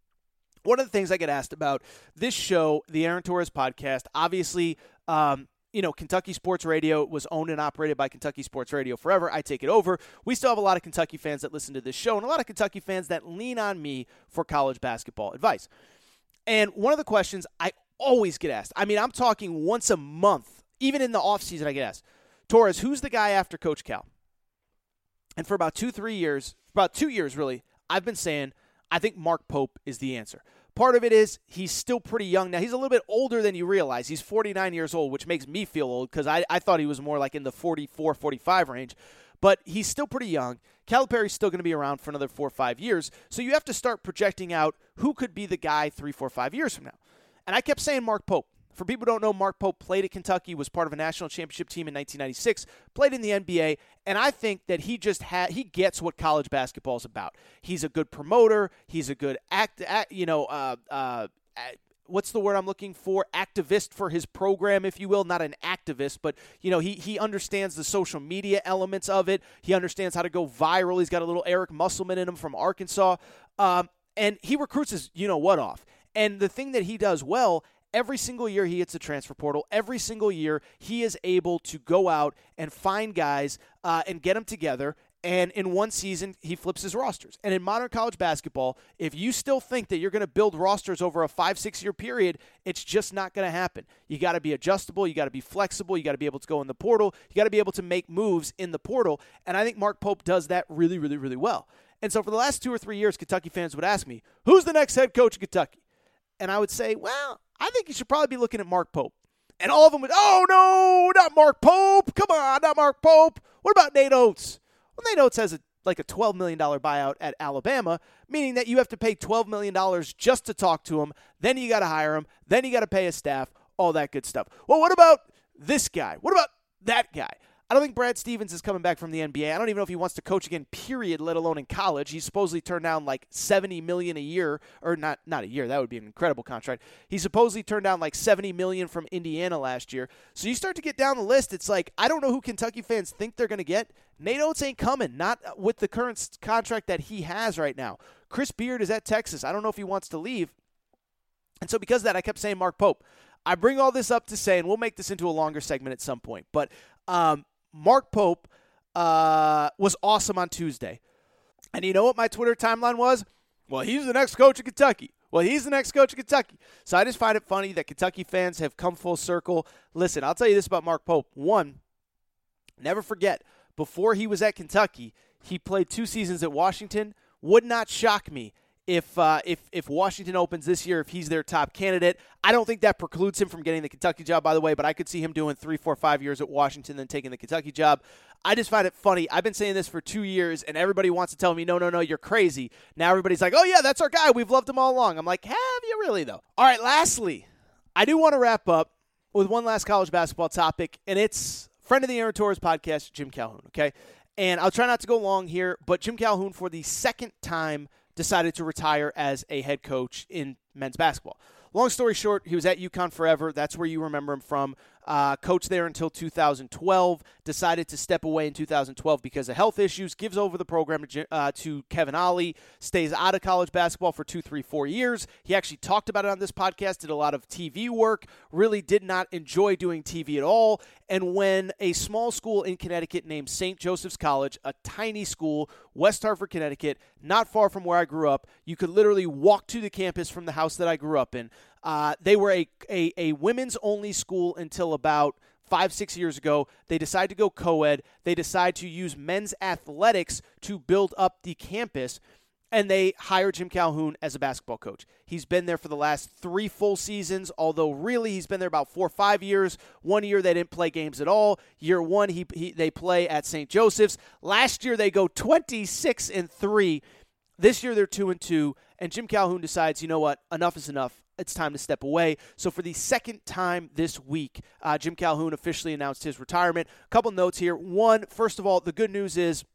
one of the things I get asked about this show, the Aaron Torres podcast, obviously Kentucky Sports Radio was owned and operated by Kentucky Sports Radio forever. I take it over. We still have a lot of Kentucky fans that listen to this show and a lot of Kentucky fans that lean on me for college basketball advice. And one of the questions I always get asked, I mean, I'm talking once a month, even in the offseason I get asked, Torres, who's the guy after Coach Cal? And for about 2 years really, I've been saying I think Mark Pope is the answer. Part of it is he's still pretty young. Now, he's a little bit older than you realize. He's 49 years old, which makes me feel old because I thought he was more like in the 44, 45 range. But he's still pretty young. Calipari's still going to be around for another 4 or 5 years. So you have to start projecting out who could be the guy 3, 4, 5 years from now. And I kept saying Mark Pope. For people who don't know, Mark Pope played at Kentucky, was part of a national championship team in 1996, played in the NBA, and I think that he gets what college basketball is about. He's a good promoter. He's a good what's the word I'm looking for? Activist for his program, if you will. Not an activist, but he understands the social media elements of it. He understands how to go viral. He's got a little Eric Musselman in him from Arkansas, and he recruits his what off. And the thing that he does well, every single year he hits the transfer portal. Every single year he is able to go out and find guys and get them together. And in one season, he flips his rosters. And in modern college basketball, if you still think that you're going to build rosters over a 5-6 year period, it's just not going to happen. You got to be adjustable. You got to be flexible. You got to be able to go in the portal. You got to be able to make moves in the portal. And I think Mark Pope does that really, really, really well. And so for the last 2 or 3 years, Kentucky fans would ask me, who's the next head coach of Kentucky? And I would say, well, I think you should probably be looking at Mark Pope. And all of them would, oh, no, not Mark Pope. Come on, not Mark Pope. What about Nate Oates? Well, Nate Oates has a $12 million buyout at Alabama, meaning that you have to pay $12 million just to talk to him. Then you got to hire him. Then you got to pay his staff, all that good stuff. Well, what about this guy? What about that guy? I don't think Brad Stevens is coming back from the NBA. I don't even know if he wants to coach again, period, let alone in college. He's supposedly turned down like $70 million a year, or not a year. That would be an incredible contract. He supposedly turned down like $70 million from Indiana last year. So you start to get down the list. It's like, I don't know who Kentucky fans think they're going to get. Nate Oates ain't coming, not with the current contract that he has right now. Chris Beard is at Texas. I don't know if he wants to leave. And so because of that, I kept saying Mark Pope. I bring all this up to say, and we'll make this into a longer segment at some point, but Mark Pope was awesome on Tuesday. And you know what my Twitter timeline was? Well, he's the next coach of Kentucky. Well, he's the next coach of Kentucky. So I just find it funny that Kentucky fans have come full circle. Listen, I'll tell you this about Mark Pope. One, never forget, before he was at Kentucky, he played 2 seasons at Washington. Would not shock me if Washington opens this year, if he's their top candidate. I don't think that precludes him from getting the Kentucky job, by the way, but I could see him doing 3, 4, 5 years at Washington, then taking the Kentucky job. I just find it funny. I've been saying this for 2 years, and everybody wants to tell me, no, you're crazy. Now everybody's like, oh, yeah, that's our guy. We've loved him all along. I'm like, have you really, though? All right, lastly, I do want to wrap up with one last college basketball topic, and it's friend of the Aaron Torres podcast, Jim Calhoun, okay? And I'll try not to go long here, but Jim Calhoun, for the second time, decided to retire as a head coach in men's basketball. Long story short, he was at UConn forever. That's where you remember him from. Coached there until 2012. Decided to step away in 2012 because of health issues. Gives over the program to Kevin Ollie. Stays out of college basketball for 2, 3, 4 years. He actually talked about it on this podcast. Did a lot of TV work. Really did not enjoy doing TV at all. And when a small school in Connecticut named St. Joseph's College, a tiny school, West Hartford, Connecticut, not far from where I grew up, you could literally walk to the campus from the house that I grew up in. They were a women's-only school until about 5-6 years ago. They decided to go co-ed. They decided to use men's athletics to build up the campus, and they hired Jim Calhoun as a basketball coach. He's been there for the last 3 full seasons, although really he's been there about 4 or 5 years. 1 year they didn't play games at all. Year 1 they play at St. Joseph's. Last year they go 26-3. This year they're 2-2, and Jim Calhoun decides, you know what, enough is enough. It's time to step away. So for the second time this week, Jim Calhoun officially announced his retirement. A couple notes here. One, first of all, the good news is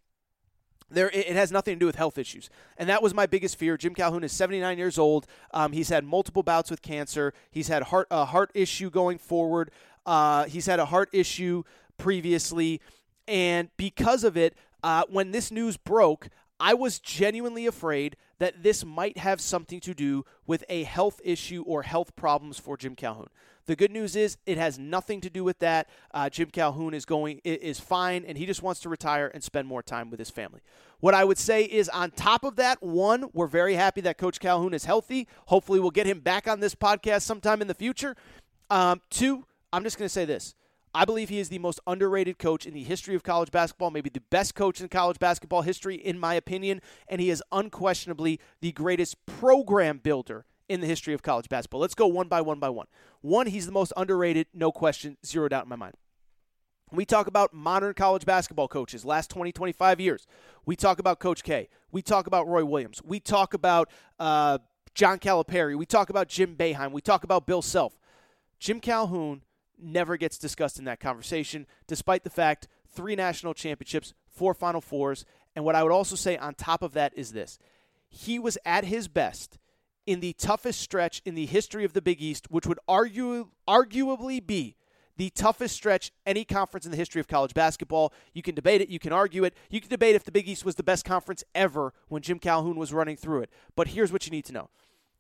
it has nothing to do with health issues. And that was my biggest fear. Jim Calhoun is 79 years old. He's had multiple bouts with cancer. He's had a heart issue going forward. He's had a heart issue previously. And because of it, when this news broke, I was genuinely afraid that this might have something to do with a health issue or health problems for Jim Calhoun. The good news is it has nothing to do with that. Jim Calhoun is fine, and he just wants to retire and spend more time with his family. What I would say is on top of that, one, we're very happy that Coach Calhoun is healthy. Hopefully we'll get him back on this podcast sometime in the future. Two, I'm just going to say this. I believe he is the most underrated coach in the history of college basketball, maybe the best coach in college basketball history, in my opinion, and he is unquestionably the greatest program builder in the history of college basketball. Let's go one by one by one. One, he's the most underrated, no question, zero doubt in my mind. We talk about modern college basketball coaches, last 20, 25 years. We talk about Coach K. We talk about Roy Williams. We talk about John Calipari. We talk about Jim Boeheim. We talk about Bill Self. Jim Calhoun never gets discussed in that conversation, despite the fact 3 national championships, 4 Final Fours, and what I would also say on top of that is this. He was at his best in the toughest stretch in the history of the Big East, which would arguably be the toughest stretch any conference in the history of college basketball. You can debate it. You can argue it. You can debate if the Big East was the best conference ever when Jim Calhoun was running through it. But here's what you need to know.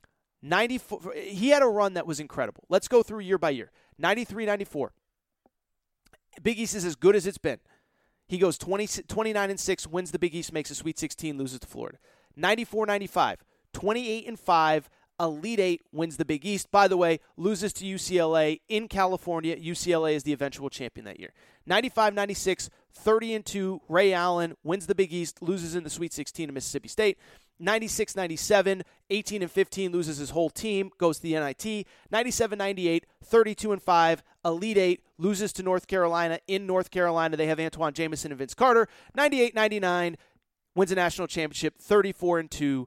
He had a run that was incredible. Let's go through year by year. 93-94. Big East is as good as it's been. He goes 29-6, wins the Big East, makes a Sweet 16, loses to Florida. 94-95. 28-5, Elite Eight, wins the Big East. By the way, loses to UCLA in California. UCLA is the eventual champion that year. 95-96, 30-2, Ray Allen wins the Big East, loses in the Sweet 16 to Mississippi State. 96-97, 18-15, loses his whole team, goes to the NIT. 97-98, 32-5, Elite Eight, loses to North Carolina. In North Carolina, they have Antoine Jamison and Vince Carter. 98-99, wins a national championship. 34-2,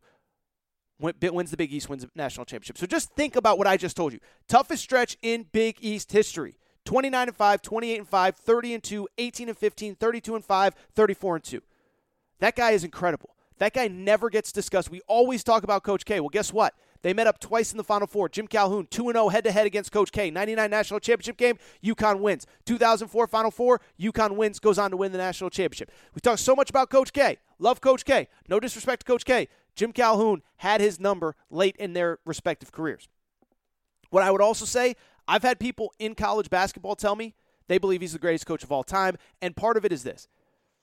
wins the Big East, wins the national championship. So just think about what I just told you. Toughest stretch in Big East history. 29-5, 28-5, 30-2, 18-15, 32-5, 34-2. That guy is incredible. That guy never gets discussed. We always talk about Coach K. Well, guess what? They met up twice in the Final Four. Jim Calhoun, 2-0 head-to-head against Coach K. 99 national championship game, UConn wins. 2004 Final Four, UConn wins, goes on to win the national championship. We talk so much about Coach K. Love Coach K. No disrespect to Coach K. Jim Calhoun had his number late in their respective careers. What I would also say, I've had people in college basketball tell me they believe he's the greatest coach of all time, and part of it is this.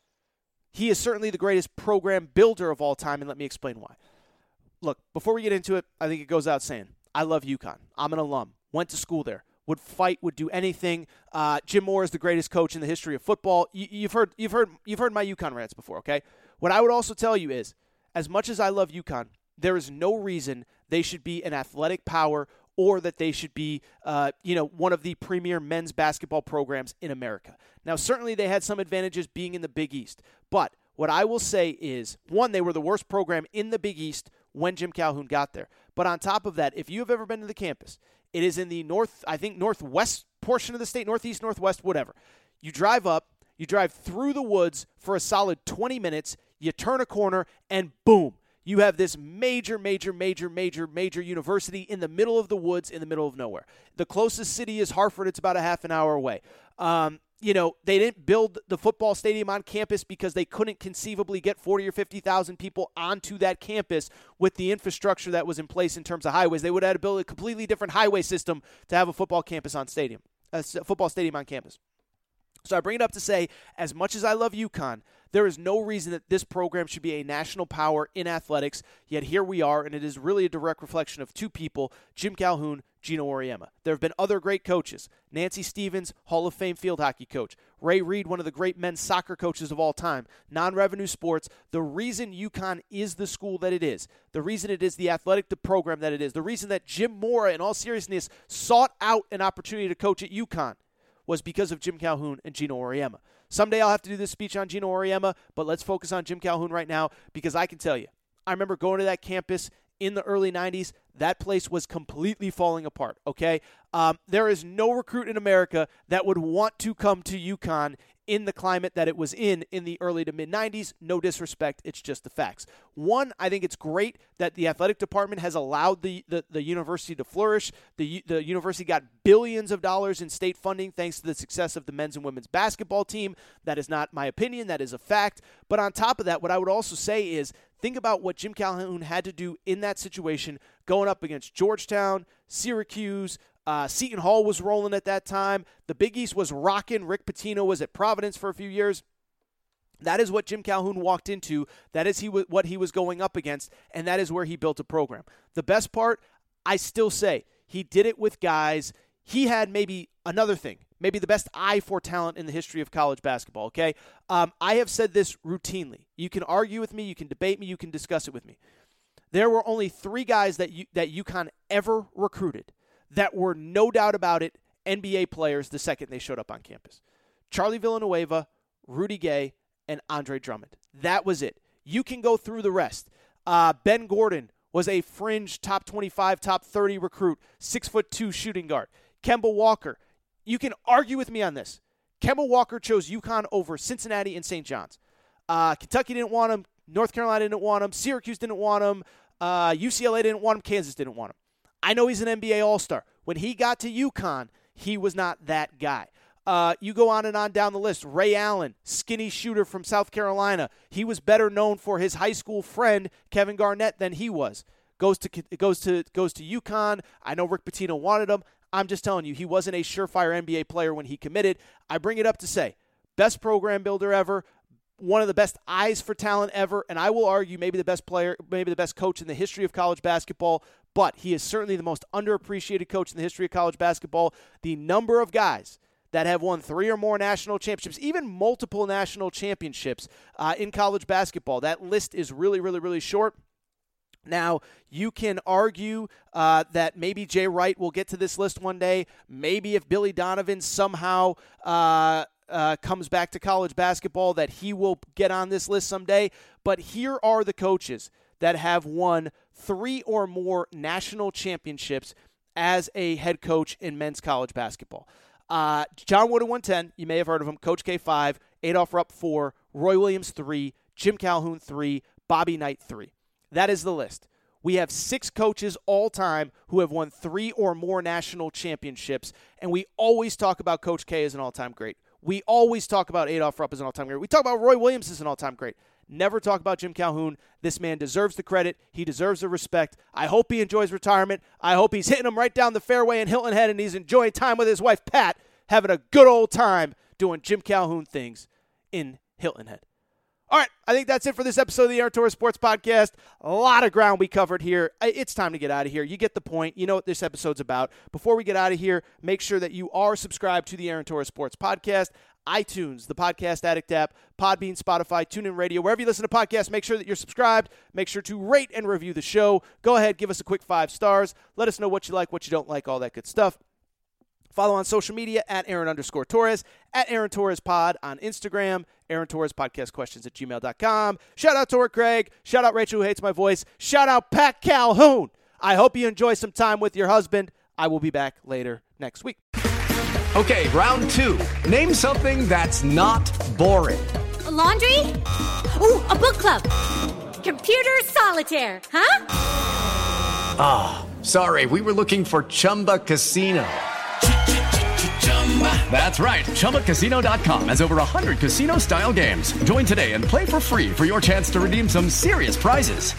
He is certainly the greatest program builder of all time, and let me explain why. Look, before we get into it, I think it goes out saying, I love UConn. I'm an alum. Went to school there. Would fight, would do anything. Jim Moore is the greatest coach in the history of football. You've heard my UConn rants before, okay? What I would also tell you is, as much as I love UConn, there is no reason they should be an athletic power or that they should be, one of the premier men's basketball programs in America. Now, certainly they had some advantages being in the Big East, but what I will say is, one, they were the worst program in the Big East when Jim Calhoun got there. But on top of that, if you have ever been to the campus, it is in the northwest portion of the state, northeast, northwest, whatever. You drive up, you drive through the woods for a solid 20 minutes, you turn a corner, and boom, you have this major university in the middle of the woods, in the middle of nowhere. The closest city is Hartford. It's about a half an hour away. They didn't build the football stadium on campus because they couldn't conceivably get 40 or 50,000 people onto that campus with the infrastructure that was in place in terms of highways. They would have had to build a completely different highway system to have a football stadium on campus. So I bring it up to say, as much as I love UConn, there is no reason that this program should be a national power in athletics, yet here we are, and it is really a direct reflection of two people, Jim Calhoun, Geno Auriemma. There have been other great coaches. Nancy Stevens, Hall of Fame field hockey coach. Ray Reid, one of the great men's soccer coaches of all time. Non-revenue sports. The reason UConn is the school that it is, the reason it is the athletic program that it is, the reason that Jim Mora, in all seriousness, sought out an opportunity to coach at UConn was because of Jim Calhoun and Geno Auriemma. Someday I'll have to do this speech on Geno Auriemma, but let's focus on Jim Calhoun right now because I can tell you, I remember going to that campus in the early 90s. That place was completely falling apart, okay? There is no recruit in America that would want to come to UConn in the climate that it was in the early to mid-90s. No disrespect, it's just the facts. One, I think it's great that the athletic department has allowed the university to flourish. The university got billions of dollars in state funding thanks to the success of the men's and women's basketball team. That is not my opinion, that is a fact. But on top of that, what I would also say is Think about what Jim Calhoun had to do in that situation, going up against Georgetown, Syracuse. Seton Hall was rolling at that time. The Big East was rocking. Rick Pitino was at Providence for a few years. That is what Jim Calhoun walked into. That is what he was going up against, and that is where he built a program. The best part, I still say, he did it with guys. He had maybe another thing, maybe the best eye for talent in the history of college basketball, okay? I have said this routinely. You can argue with me, you can debate me, you can discuss it with me. There were only 3 guys that UConn ever recruited that were, no doubt about it, NBA players the second they showed up on campus. Charlie Villanueva, Rudy Gay, and Andre Drummond. That was it. You can go through the rest. Ben Gordon was a fringe top 25, top 30 recruit, 6'2" shooting guard. Kemba Walker. You can argue with me on this. Kemba Walker chose UConn over Cincinnati and St. John's. Kentucky didn't want him. North Carolina didn't want him. Syracuse didn't want him. UCLA didn't want him. Kansas didn't want him. I know he's an NBA All-Star. When he got to UConn, he was not that guy. You go on and on down the list. Ray Allen, skinny shooter from South Carolina. He was better known for his high school friend Kevin Garnett than he was. Goes to UConn. I know Rick Pitino wanted him. I'm just telling you, he wasn't a surefire NBA player when he committed. I bring it up to say, best program builder ever, one of the best eyes for talent ever, and I will argue maybe the best player, maybe the best coach in the history of college basketball, but he is certainly the most underappreciated coach in the history of college basketball. The number of guys that have won 3 or more national championships, even multiple national championships in college basketball. That list is really, really, really short. Now, you can argue that maybe Jay Wright will get to this list one day. Maybe if Billy Donovan somehow comes back to college basketball, that he will get on this list someday. But here are the coaches that have won 3 or more national championships as a head coach in men's college basketball. John Wooden 110, you may have heard of him. Coach K 5, Adolph Rupp 4, Roy Williams 3, Jim Calhoun 3, Bobby Knight 3. That is the list. We have 6 coaches all time who have won 3 or more national championships, and we always talk about Coach K as an all-time great. We always talk about Adolph Rupp as an all-time great. We talk about Roy Williams as an all-time great. Never talk about Jim Calhoun. This man deserves the credit. He deserves the respect. I hope he enjoys retirement. I hope he's hitting them right down the fairway in Hilton Head, and he's enjoying time with his wife, Pat, having a good old time doing Jim Calhoun things in Hilton Head. All right, I think that's it for this episode of the Aaron Torres Sports Podcast. A lot of ground we covered here. It's time to get out of here. You get the point. You know what this episode's about. Before we get out of here, make sure that you are subscribed to the Aaron Torres Sports Podcast. iTunes, the Podcast Addict app, Podbean, Spotify, TuneIn Radio. Wherever you listen to podcasts, make sure that you're subscribed. Make sure to rate and review the show. Go ahead, give us a quick 5 stars. Let us know what you like, what you don't like, all that good stuff. Follow on social media at Aaron_Torres, at Aaron Torres Pod on Instagram, Aaron Torres Podcast Questions at gmail.com. Shout out Tori Craig. Shout out Rachel who hates my voice. Shout out Pat Calhoun. I hope you enjoy some time with your husband. I will be back later next week. Okay, round 2. Name something that's not boring. A laundry? Ooh, a book club. Computer solitaire, huh? Ah, oh, sorry. We were looking for Chumba Casino. That's right. ChumbaCasino.com has over 100 casino-style games. Join today and play for free for your chance to redeem some serious prizes.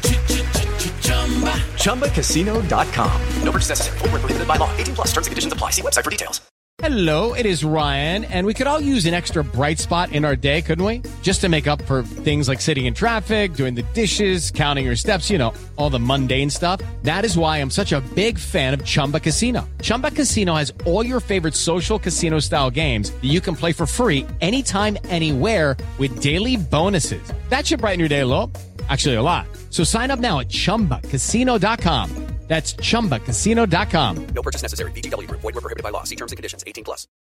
ChumbaCasino.com. No purchase necessary. Void where prohibited by law. 18+ terms and conditions apply. See website for details. Hello, it is Ryan, and we could all use an extra bright spot in our day, couldn't we? Just to make up for things like sitting in traffic, doing the dishes, counting your steps, you know, all the mundane stuff. That is why I'm such a big fan of Chumba Casino. Chumba Casino has all your favorite social casino-style games that you can play for free anytime, anywhere with daily bonuses. That should brighten your day a little. Actually, a lot. So sign up now at ChumbaCasino.com. That's ChumbaCasino.com. No purchase necessary. VGW Group. Void where prohibited by law. See terms and conditions. 18+.